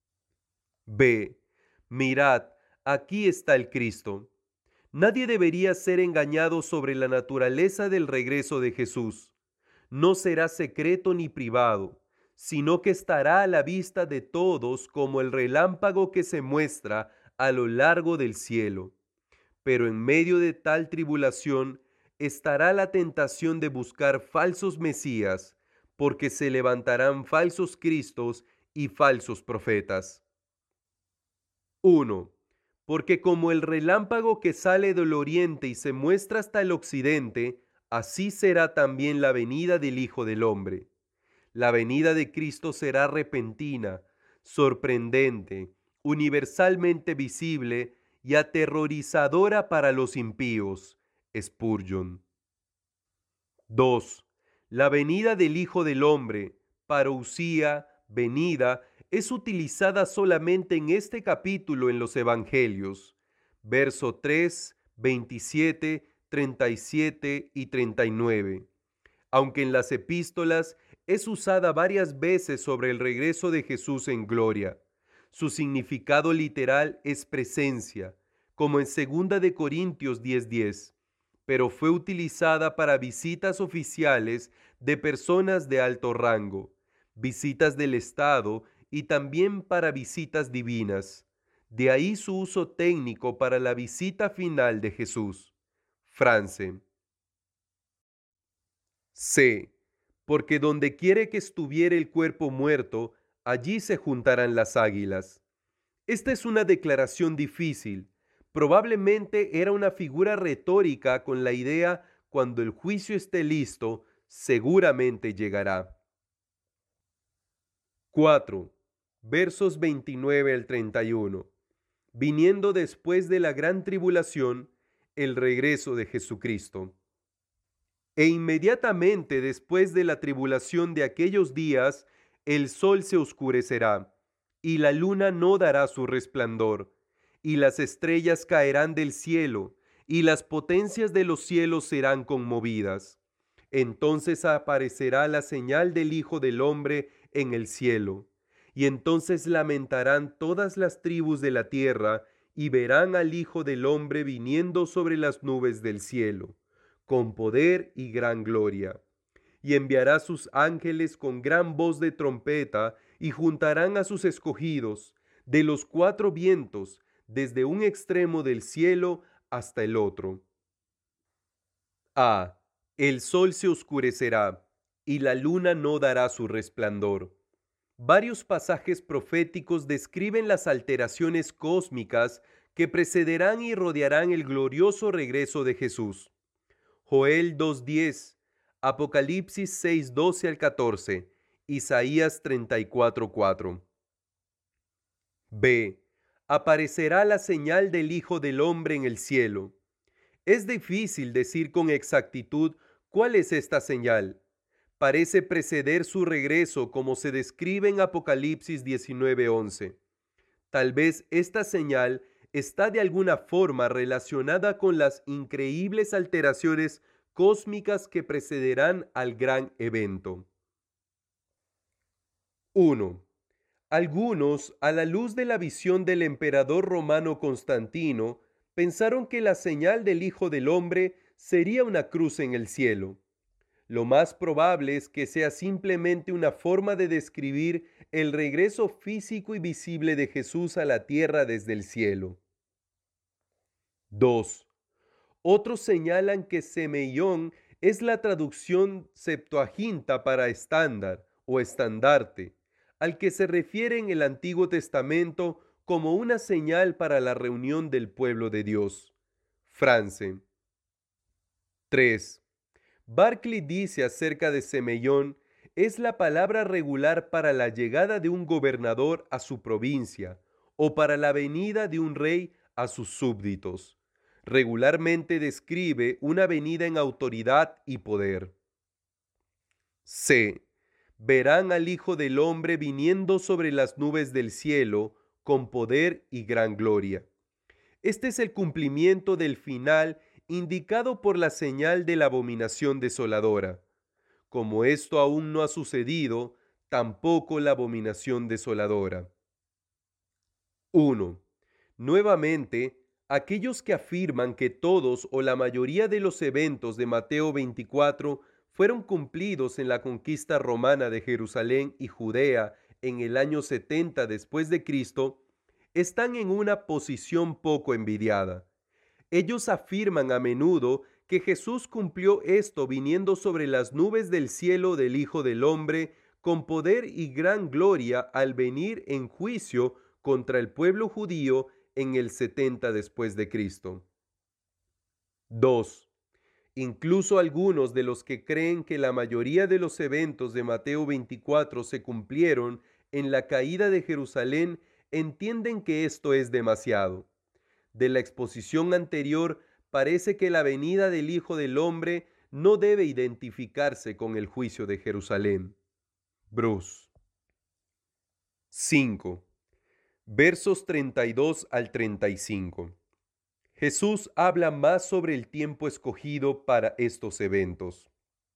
B. Mirad, aquí está el Cristo. Nadie debería ser engañado sobre la naturaleza del regreso de Jesús. No será secreto ni privado, sino que estará a la vista de todos como el relámpago que se muestra a lo largo del cielo. Pero en medio de tal tribulación estará la tentación de buscar falsos mesías, porque se levantarán falsos cristos y falsos profetas. uno. Porque como el relámpago que sale del oriente y se muestra hasta el occidente, así será también la venida del Hijo del Hombre. La venida de Cristo será repentina, sorprendente, universalmente visible y aterrorizadora para los impíos. Spurgeon. dos. La venida del Hijo del Hombre, parousia, venida, es utilizada solamente en este capítulo en los Evangelios. Verso tres, veintisiete, treinta y siete y treinta y nueve. Aunque en las epístolas es usada varias veces sobre el regreso de Jesús en gloria. Su significado literal es presencia, como en segunda de Corintios diez diez, pero fue utilizada para visitas oficiales de personas de alto rango, visitas del Estado y también para visitas divinas. De ahí su uso técnico para la visita final de Jesús. France. C. Porque donde quiere que estuviere el cuerpo muerto, allí se juntarán las águilas. Esta es una declaración difícil. Probablemente era una figura retórica con la idea: cuando el juicio esté listo, seguramente llegará. cuatro. Versos veintinueve al treinta y uno. Viniendo después de la gran tribulación, el regreso de Jesucristo. E inmediatamente después de la tribulación de aquellos días, el sol se oscurecerá, y la luna no dará su resplandor, y las estrellas caerán del cielo, y las potencias de los cielos serán conmovidas. Entonces aparecerá la señal del Hijo del Hombre en el cielo, y entonces lamentarán todas las tribus de la tierra, y verán al Hijo del Hombre viniendo sobre las nubes del cielo, con poder y gran gloria. Y enviará sus ángeles con gran voz de trompeta, y juntarán a sus escogidos de los cuatro vientos, desde un extremo del cielo hasta el otro. A. El sol se oscurecerá, y la luna no dará su resplandor. Varios pasajes proféticos describen las alteraciones cósmicas que precederán y rodearán el glorioso regreso de Jesús. Joel dos diez, Apocalipsis seis doce al catorce, Isaías treinta y cuatro cuatro. B. Aparecerá la señal del Hijo del Hombre en el cielo. Es difícil decir con exactitud cuál es esta señal. Parece preceder su regreso, como se describe en Apocalipsis diecinueve once. Tal vez esta señal está de alguna forma relacionada con las increíbles alteraciones cósmicas que precederán al gran evento. uno. Algunos, a la luz de la visión del emperador romano Constantino, pensaron que la señal del Hijo del Hombre sería una cruz en el cielo. Lo más probable es que sea simplemente una forma de describir el regreso físico y visible de Jesús a la tierra desde el cielo. dos. Otros señalan que semeión es la traducción Septuaginta para estándar o estandarte, al que se refiere en el Antiguo Testamento como una señal para la reunión del pueblo de Dios. France. tres. Barclay dice acerca de semeión: es la palabra regular para la llegada de un gobernador a su provincia o para la venida de un rey a sus súbditos. Regularmente describe una venida en autoridad y poder. C. Verán al Hijo del Hombre viniendo sobre las nubes del cielo con poder y gran gloria. Este es el cumplimiento del final indicado por la señal de la abominación desoladora. Como esto aún no ha sucedido, tampoco la abominación desoladora. uno. Nuevamente, aquellos que afirman que todos o la mayoría de los eventos de Mateo veinticuatro fueron cumplidos en la conquista romana de Jerusalén y Judea en el año setenta después de Cristo, están en una posición poco envidiada. Ellos afirman a menudo que Jesús cumplió esto viniendo sobre las nubes del cielo del Hijo del Hombre con poder y gran gloria al venir en juicio contra el pueblo judío en el setenta después de Cristo. dos. Incluso algunos de los que creen que la mayoría de los eventos de Mateo veinticuatro se cumplieron en la caída de Jerusalén entienden que esto es demasiado. De la exposición anterior parece que la venida del Hijo del Hombre no debe identificarse con el juicio de Jerusalén. Bruce. cinco. Versos treinta y dos al treinta y cinco. Jesús habla más sobre el tiempo escogido para estos eventos.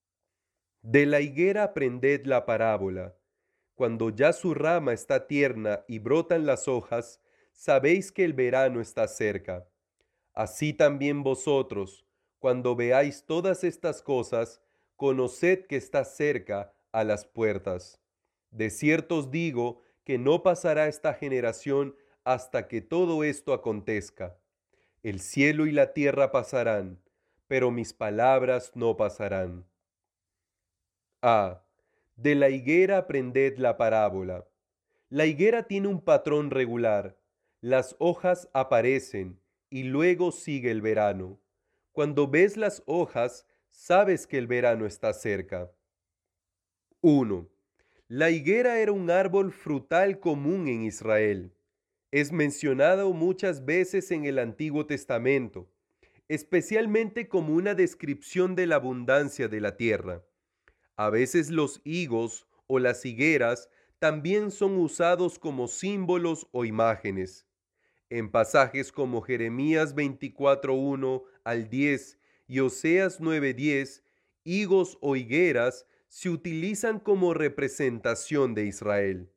De la higuera aprended la parábola. Cuando ya su rama está tierna y brotan las hojas, sabéis que el verano está cerca. Así también vosotros, cuando veáis todas estas cosas, conoced que está cerca a las puertas. De cierto os digo que no pasará esta generación hasta que todo esto acontezca. El cielo y la tierra pasarán, pero mis palabras no pasarán. A. De la higuera aprended la parábola. La higuera tiene un patrón regular. Las hojas aparecen y luego sigue el verano. Cuando ves las hojas, sabes que el verano está cerca. uno. La higuera era un árbol frutal común en Israel. Es mencionado muchas veces en el Antiguo Testamento, especialmente como una descripción de la abundancia de la tierra. A veces los higos o las higueras también son usados como símbolos o imágenes. En pasajes como Jeremías veinticuatro uno al diez y Oseas nueve diez, higos o higueras se utilizan como representación de Israel.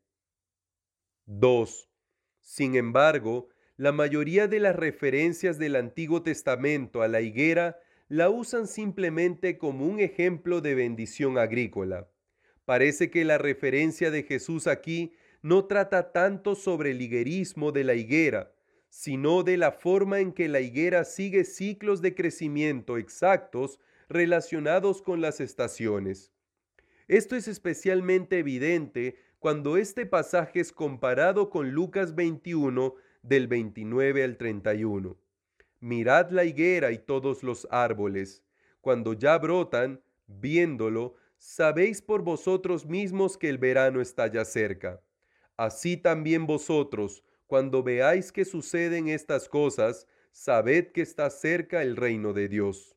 dos. Sin embargo, la mayoría de las referencias del Antiguo Testamento a la higuera la usan simplemente como un ejemplo de bendición agrícola. Parece que la referencia de Jesús aquí no trata tanto sobre el higuerismo de la higuera, sino de la forma en que la higuera sigue ciclos de crecimiento exactos relacionados con las estaciones. Esto es especialmente evidente cuando este pasaje es comparado con Lucas veintiuno del veintinueve al treinta y uno. Mirad la higuera y todos los árboles. Cuando ya brotan, viéndolo, sabéis por vosotros mismos que el verano está ya cerca. Así también vosotros, cuando veáis que suceden estas cosas, sabed que está cerca el reino de Dios.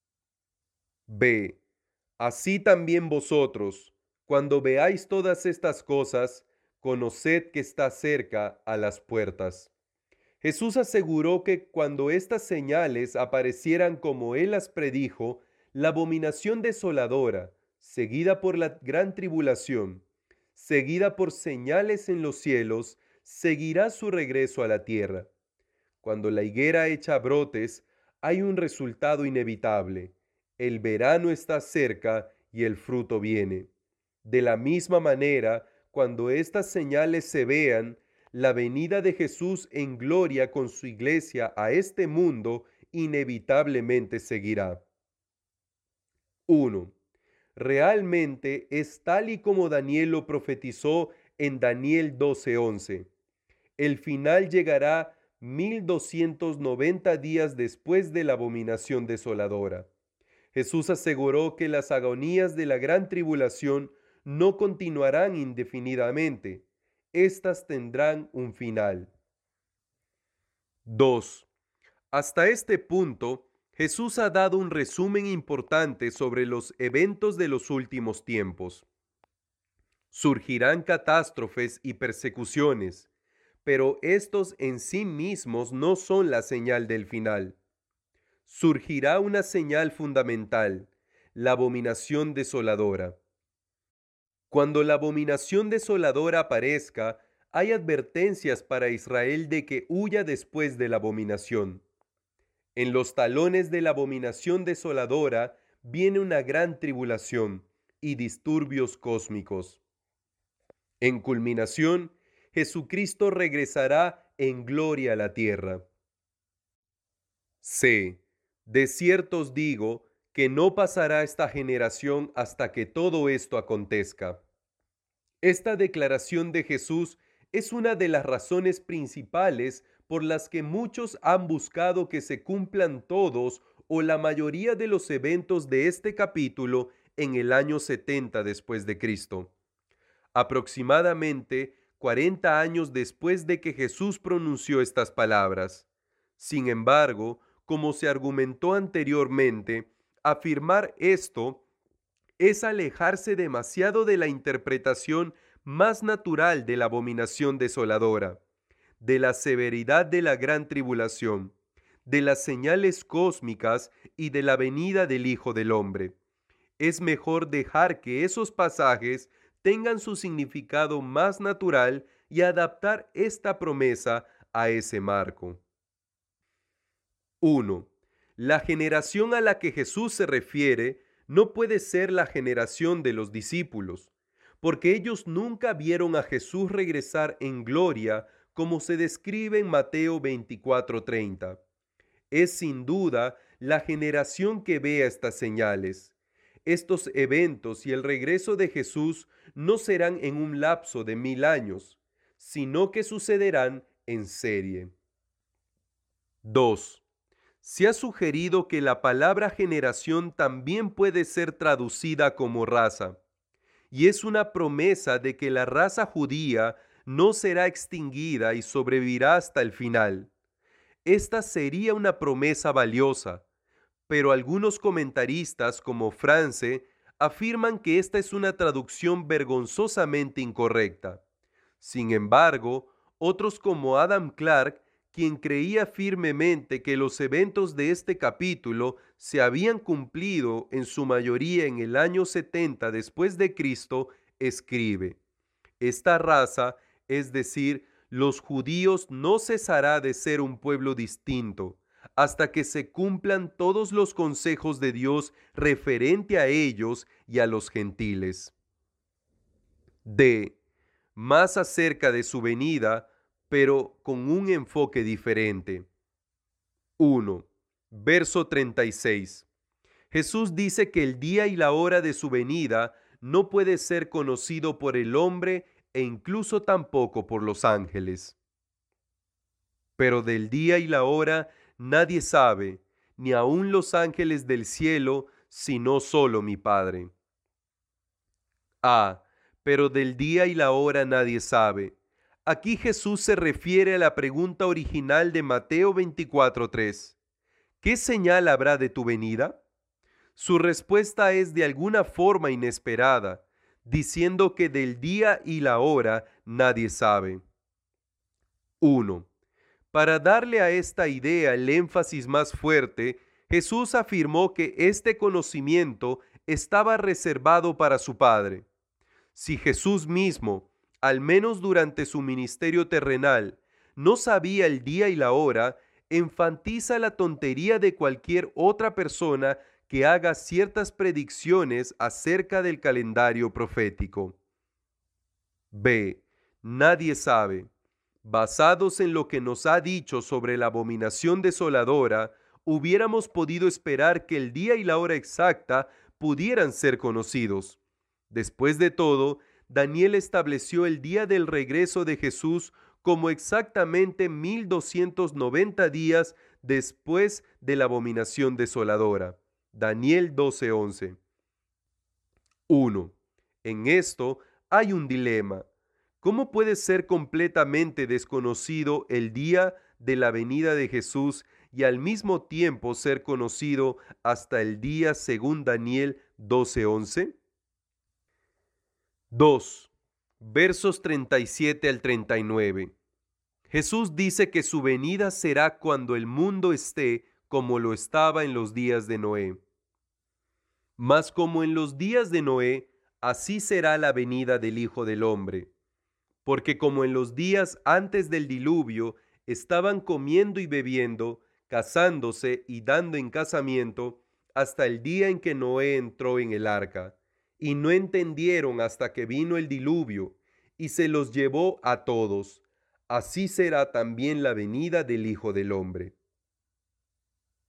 B. Así también vosotros, cuando veáis todas estas cosas, conoced que está cerca a las puertas. Jesús aseguró que cuando estas señales aparecieran como Él las predijo, la abominación desoladora, seguida por la gran tribulación, seguida por señales en los cielos, seguirá su regreso a la tierra. Cuando la higuera echa brotes, hay un resultado inevitable. El verano está cerca y el fruto viene. De la misma manera, cuando estas señales se vean, la venida de Jesús en gloria con su iglesia a este mundo inevitablemente seguirá. uno. Realmente es tal y como Daniel lo profetizó en Daniel doce once. El final llegará mil doscientos noventa días después de la abominación desoladora. Jesús aseguró que las agonías de la gran tribulación no continuarán indefinidamente. Éstas tendrán un final. dos. Hasta este punto, Jesús ha dado un resumen importante sobre los eventos de los últimos tiempos. Surgirán catástrofes y persecuciones, pero estos en sí mismos no son la señal del final. Surgirá una señal fundamental, la abominación desoladora. Cuando la abominación desoladora aparezca, hay advertencias para Israel de que huya después de la abominación. En los talones de la abominación desoladora viene una gran tribulación y disturbios cósmicos. En culminación, Jesucristo regresará en gloria a la tierra. C. De cierto os digo que no pasará esta generación hasta que todo esto acontezca. Esta declaración de Jesús es una de las razones principales por las que muchos han buscado que se cumplan todos o la mayoría de los eventos de este capítulo en el año setenta después de Cristo. Aproximadamente cuarenta años después de que Jesús pronunció estas palabras. Sin embargo, como se argumentó anteriormente, afirmar esto es alejarse demasiado de la interpretación más natural de la abominación desoladora, de la severidad de la gran tribulación, de las señales cósmicas y de la venida del Hijo del Hombre. Es mejor dejar que esos pasajes tengan su significado más natural y adaptar esta promesa a ese marco. uno. La generación a la que Jesús se refiere no puede ser la generación de los discípulos, porque ellos nunca vieron a Jesús regresar en gloria como se describe en Mateo veinticuatro treinta. Es sin duda la generación que vea estas señales. Estos eventos y el regreso de Jesús no serán en un lapso de mil años, sino que sucederán en serie. dos. Se ha sugerido que la palabra generación también puede ser traducida como raza, y es una promesa de que la raza judía no será extinguida y sobrevivirá hasta el final. Esta sería una promesa valiosa, pero algunos comentaristas como France afirman que esta es una traducción vergonzosamente incorrecta. Sin embargo, otros como Adam Clarke, quien creía firmemente que los eventos de este capítulo se habían cumplido en su mayoría en el año setenta después de Cristo, escribe: esta raza, es decir, los judíos, no cesará de ser un pueblo distinto hasta que se cumplan todos los consejos de Dios referente a ellos y a los gentiles. D. Más acerca de su venida, pero con un enfoque diferente. uno. Verso treinta y seis. Jesús dice que el día y la hora de su venida no puede ser conocido por el hombre e incluso tampoco por los ángeles. Pero del día y la hora nadie sabe, ni aun los ángeles del cielo, sino solo mi Padre. A. Pero del día y la hora nadie sabe. Aquí Jesús se refiere a la pregunta original de Mateo veinticuatro tres. ¿Qué señal habrá de tu venida? Su respuesta es de alguna forma inesperada, diciendo que del día y la hora nadie sabe. uno. Para darle a esta idea el énfasis más fuerte, Jesús afirmó que este conocimiento estaba reservado para su Padre. Si Jesús mismo, al menos durante su ministerio terrenal, no sabía el día y la hora, enfatiza la tontería de cualquier otra persona que haga ciertas predicciones acerca del calendario profético. B. Nadie sabe. Basados en lo que nos ha dicho sobre la abominación desoladora, hubiéramos podido esperar que el día y la hora exacta pudieran ser conocidos. Después de todo, Daniel estableció el día del regreso de Jesús como exactamente mil doscientos noventa días después de la abominación desoladora. Daniel doce once. uno. En esto hay un dilema. ¿Cómo puede ser completamente desconocido el día de la venida de Jesús y al mismo tiempo ser conocido hasta el día según Daniel doce once? dos. Versos treinta y siete al treinta y nueve. Jesús dice que su venida será cuando el mundo esté como lo estaba en los días de Noé. Mas como en los días de Noé, así será la venida del Hijo del Hombre. Porque como en los días antes del diluvio estaban comiendo y bebiendo, casándose y dando en casamiento, hasta el día en que Noé entró en el arca, y no entendieron hasta que vino el diluvio, y se los llevó a todos. Así será también la venida del Hijo del Hombre.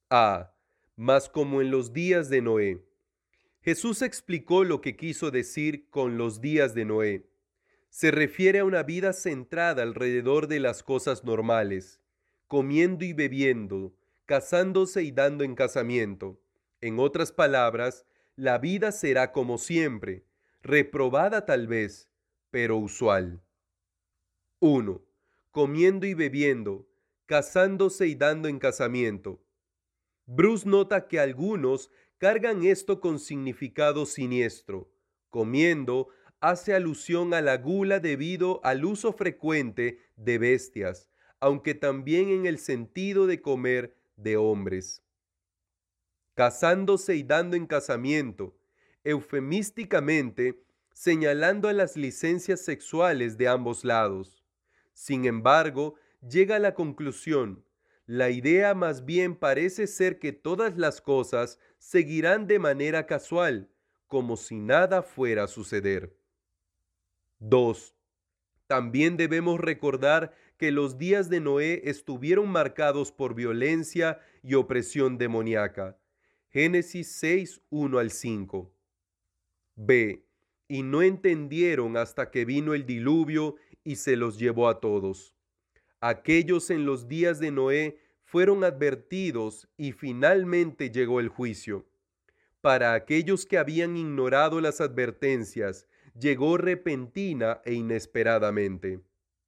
A. Mas como en los días de Noé. Jesús explicó lo que quiso decir con los días de Noé. Se refiere a una vida centrada alrededor de las cosas normales, comiendo y bebiendo, casándose y dando en casamiento. En otras palabras, la vida será como siempre, reprobada tal vez, pero usual. uno. Comiendo y bebiendo, casándose y dando en casamiento. Bruce nota que algunos cargan esto con significado siniestro. Comiendo hace alusión a la gula debido al uso frecuente de bestias, aunque también en el sentido de comer de hombres. Casándose y dando en casamiento, eufemísticamente señalando a las licencias sexuales de ambos lados. Sin embargo, llega a la conclusión: la idea más bien parece ser que todas las cosas seguirán de manera casual, como si nada fuera a suceder. dos. También debemos recordar que los días de Noé estuvieron marcados por violencia y opresión demoníaca. Génesis seis, uno al cinco. B. Y no entendieron hasta que vino el diluvio y se los llevó a todos. Aquellos en los días de Noé fueron advertidos y finalmente llegó el juicio. Para aquellos que habían ignorado las advertencias, llegó repentina e inesperadamente.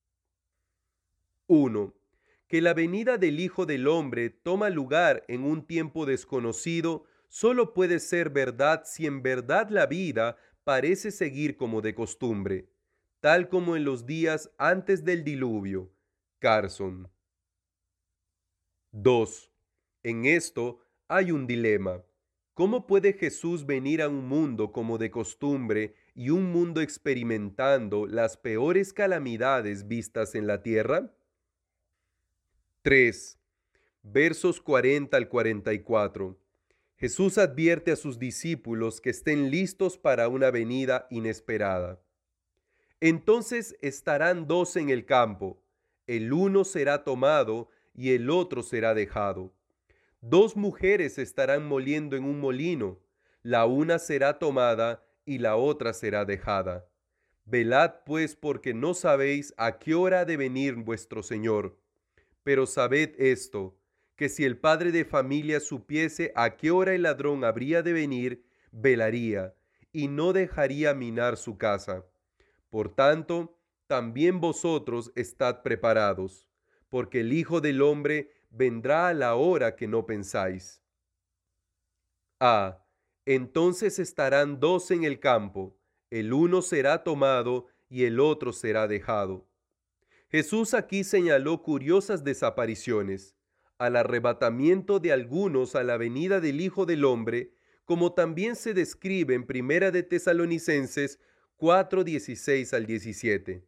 uno. Que la venida del Hijo del Hombre toma lugar en un tiempo desconocido solo puede ser verdad si en verdad la vida parece seguir como de costumbre, tal como en los días antes del diluvio. Carson. dos. En esto hay un dilema. ¿Cómo puede Jesús venir a un mundo como de costumbre y un mundo experimentando las peores calamidades vistas en la tierra? tres. Versos cuarenta al cuarenta y cuatro. Jesús advierte a sus discípulos que estén listos para una venida inesperada. Entonces estarán dos en el campo, el uno será tomado y el otro será dejado. Dos mujeres estarán moliendo en un molino, la una será tomada y la otra será dejada. Velad pues, porque no sabéis a qué hora ha de venir vuestro Señor. Pero sabed esto, que si el padre de familia supiese a qué hora el ladrón habría de venir, velaría y no dejaría minar su casa. Por tanto, también vosotros estad preparados, porque el Hijo del Hombre vendrá a la hora que no pensáis. A. Entonces estarán dos en el campo, el uno será tomado y el otro será dejado. Jesús aquí señaló curiosas desapariciones, al arrebatamiento de algunos a la venida del Hijo del Hombre, como también se describe en Primera de Tesalonicenses cuatro, dieciséis al diecisiete.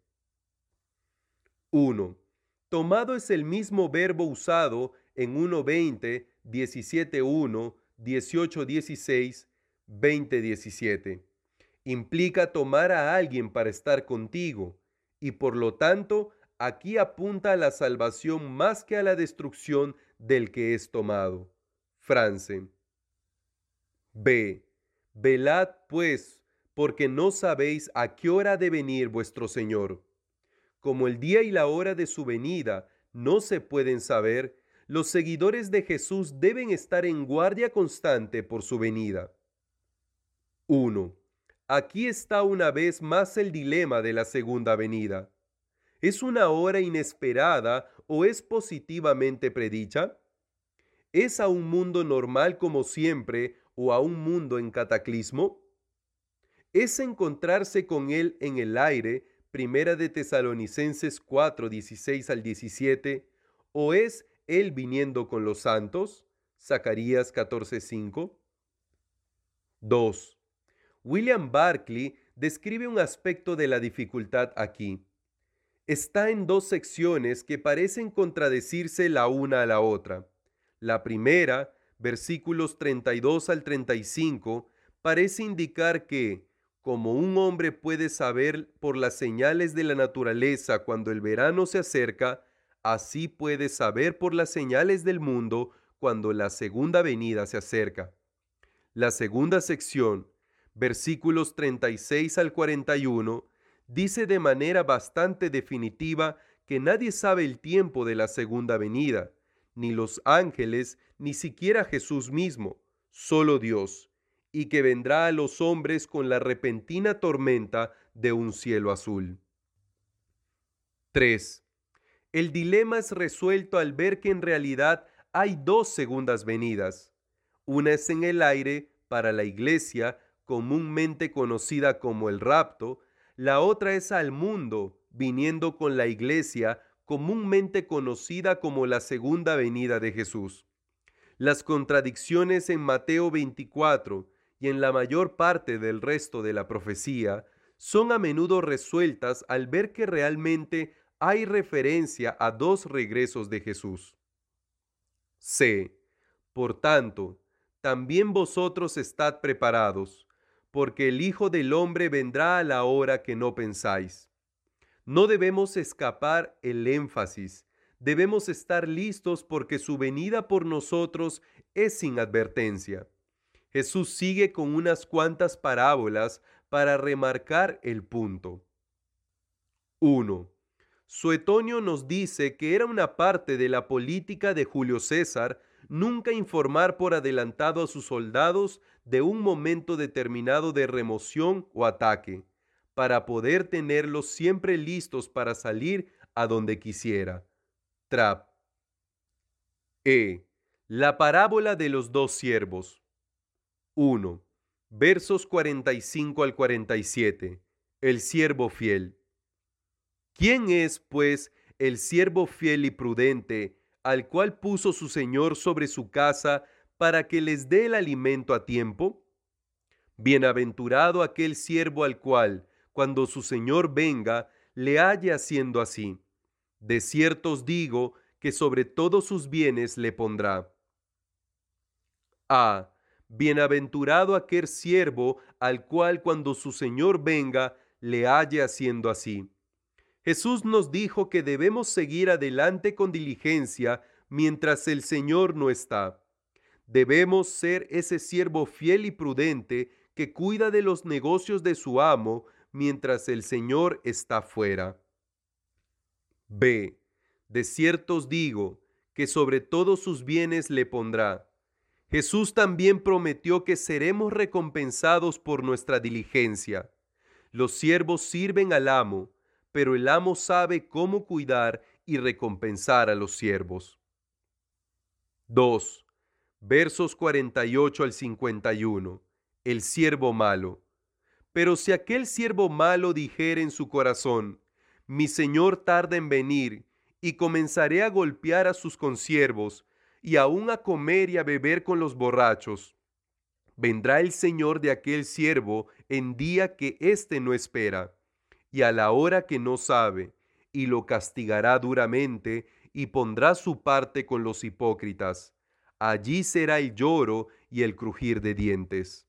uno. Tomado es el mismo verbo usado en uno veinte, diecisiete uno, dieciocho dieciséis, veinte diecisiete. Implica tomar a alguien para estar contigo, y por lo tanto, aquí apunta a la salvación más que a la destrucción del que es tomado. France. B. Velad pues, porque no sabéis a qué hora ha de venir vuestro Señor. Como el día y la hora de su venida no se pueden saber, los seguidores de Jesús deben estar en guardia constante por su venida. uno. Aquí está una vez más el dilema de la segunda venida. ¿Es una hora inesperada o es positivamente predicha? ¿Es a un mundo normal como siempre o a un mundo en cataclismo? ¿Es encontrarse con él en el aire, Primera de Tesalonicenses cuatro, dieciséis al diecisiete, o es él viniendo con los santos? Zacarías catorce, cinco. dos. William Barclay describe un aspecto de la dificultad aquí. Está en dos secciones que parecen contradecirse la una a la otra. La primera, versículos treinta y dos al treinta y cinco, parece indicar que, como un hombre puede saber por las señales de la naturaleza cuando el verano se acerca, así puede saber por las señales del mundo cuando la segunda venida se acerca. La segunda sección, versículos treinta y seis al cuarenta y uno, dice de manera bastante definitiva que nadie sabe el tiempo de la segunda venida, ni los ángeles, ni siquiera Jesús mismo, solo Dios, y que vendrá a los hombres con la repentina tormenta de un cielo azul. tres. El dilema es resuelto al ver que en realidad hay dos segundas venidas. Una es en el aire para la iglesia, comúnmente conocida como el rapto. La otra es al mundo, viniendo con la iglesia, comúnmente conocida como la segunda venida de Jesús. Las contradicciones en Mateo veinticuatro y en la mayor parte del resto de la profecía son a menudo resueltas al ver que realmente hay referencia a dos regresos de Jesús. C. Por tanto, también vosotros estad preparados, porque el Hijo del Hombre vendrá a la hora que no pensáis. No debemos escapar el énfasis. Debemos estar listos porque su venida por nosotros es sin advertencia. Jesús sigue con unas cuantas parábolas para remarcar el punto. uno. Suetonio nos dice que era una parte de la política de Julio César nunca informar por adelantado a sus soldados de un momento determinado de remoción o ataque, para poder tenerlos siempre listos para salir a donde quisiera. Trapp. E. La parábola de los dos siervos. uno. Versos cuarenta y cinco al cuarenta y siete. El siervo fiel. ¿Quién es, pues, el siervo fiel y prudente, al cual puso su señor sobre su casa para que les dé el alimento a tiempo? Bienaventurado aquel siervo al cual, cuando su señor venga, le halle haciendo así. De cierto os digo que sobre todos sus bienes le pondrá. A. Bienaventurado aquel siervo al cual, cuando su señor venga, le halle haciendo así. Jesús nos dijo que debemos seguir adelante con diligencia mientras el Señor no está. Debemos ser ese siervo fiel y prudente que cuida de los negocios de su amo mientras el Señor está fuera. B. De cierto os digo que sobre todos sus bienes le pondrá. Jesús también prometió que seremos recompensados por nuestra diligencia. Los siervos sirven al amo, pero el amo sabe cómo cuidar y recompensar a los siervos. dos. Versos cuarenta y ocho al cincuenta y uno. El siervo malo. Pero si aquel siervo malo dijere en su corazón, mi señor tarda en venir, y comenzaré a golpear a sus consiervos, y aun a comer y a beber con los borrachos, vendrá el señor de aquel siervo en día que éste no espera, y a la hora que no sabe, y lo castigará duramente, y pondrá su parte con los hipócritas. Allí será el lloro y el crujir de dientes.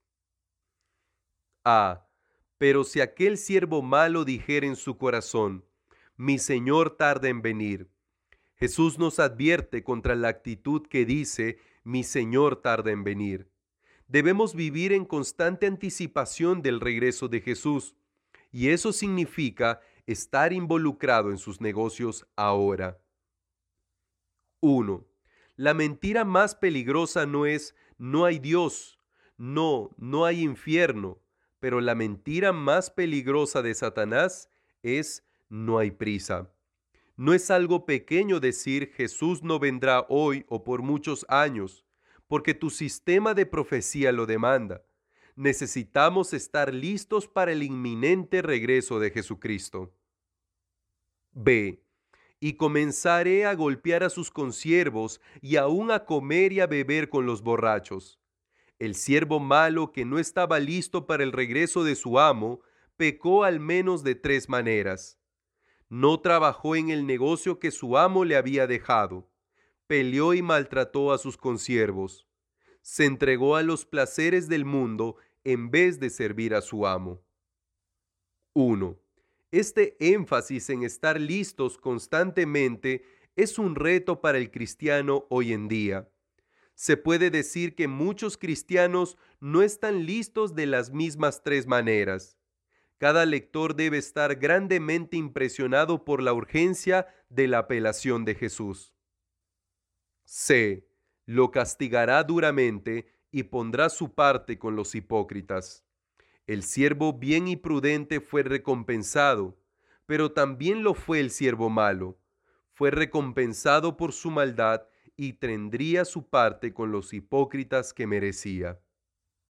A. Pero si aquel siervo malo dijere en su corazón, mi señor tarda en venir. Jesús nos advierte contra la actitud que dice, mi señor tarda en venir. Debemos vivir en constante anticipación del regreso de Jesús, y eso significa estar involucrado en sus negocios ahora. uno. La mentira más peligrosa no es no hay Dios, no, no hay infierno, pero la mentira más peligrosa de Satanás es no hay prisa. No es algo pequeño decir Jesús no vendrá hoy o por muchos años, porque tu sistema de profecía lo demanda. Necesitamos estar listos para el inminente regreso de Jesucristo. B. Y comenzaré a golpear a sus consiervos y aún a comer y a beber con los borrachos. El siervo malo que no estaba listo para el regreso de su amo, pecó al menos de tres maneras. No trabajó en el negocio que su amo le había dejado. Peleó y maltrató a sus consiervos. Se entregó a los placeres del mundo en vez de servir a su amo. uno. Este énfasis en estar listos constantemente es un reto para el cristiano hoy en día. Se puede decir que muchos cristianos no están listos de las mismas tres maneras. Cada lector debe estar grandemente impresionado por la urgencia de la apelación de Jesús. C. Lo castigará duramente y pondrá su parte con los hipócritas. El siervo bien y prudente fue recompensado, pero también lo fue el siervo malo. Fue recompensado por su maldad y tendría su parte con los hipócritas que merecía.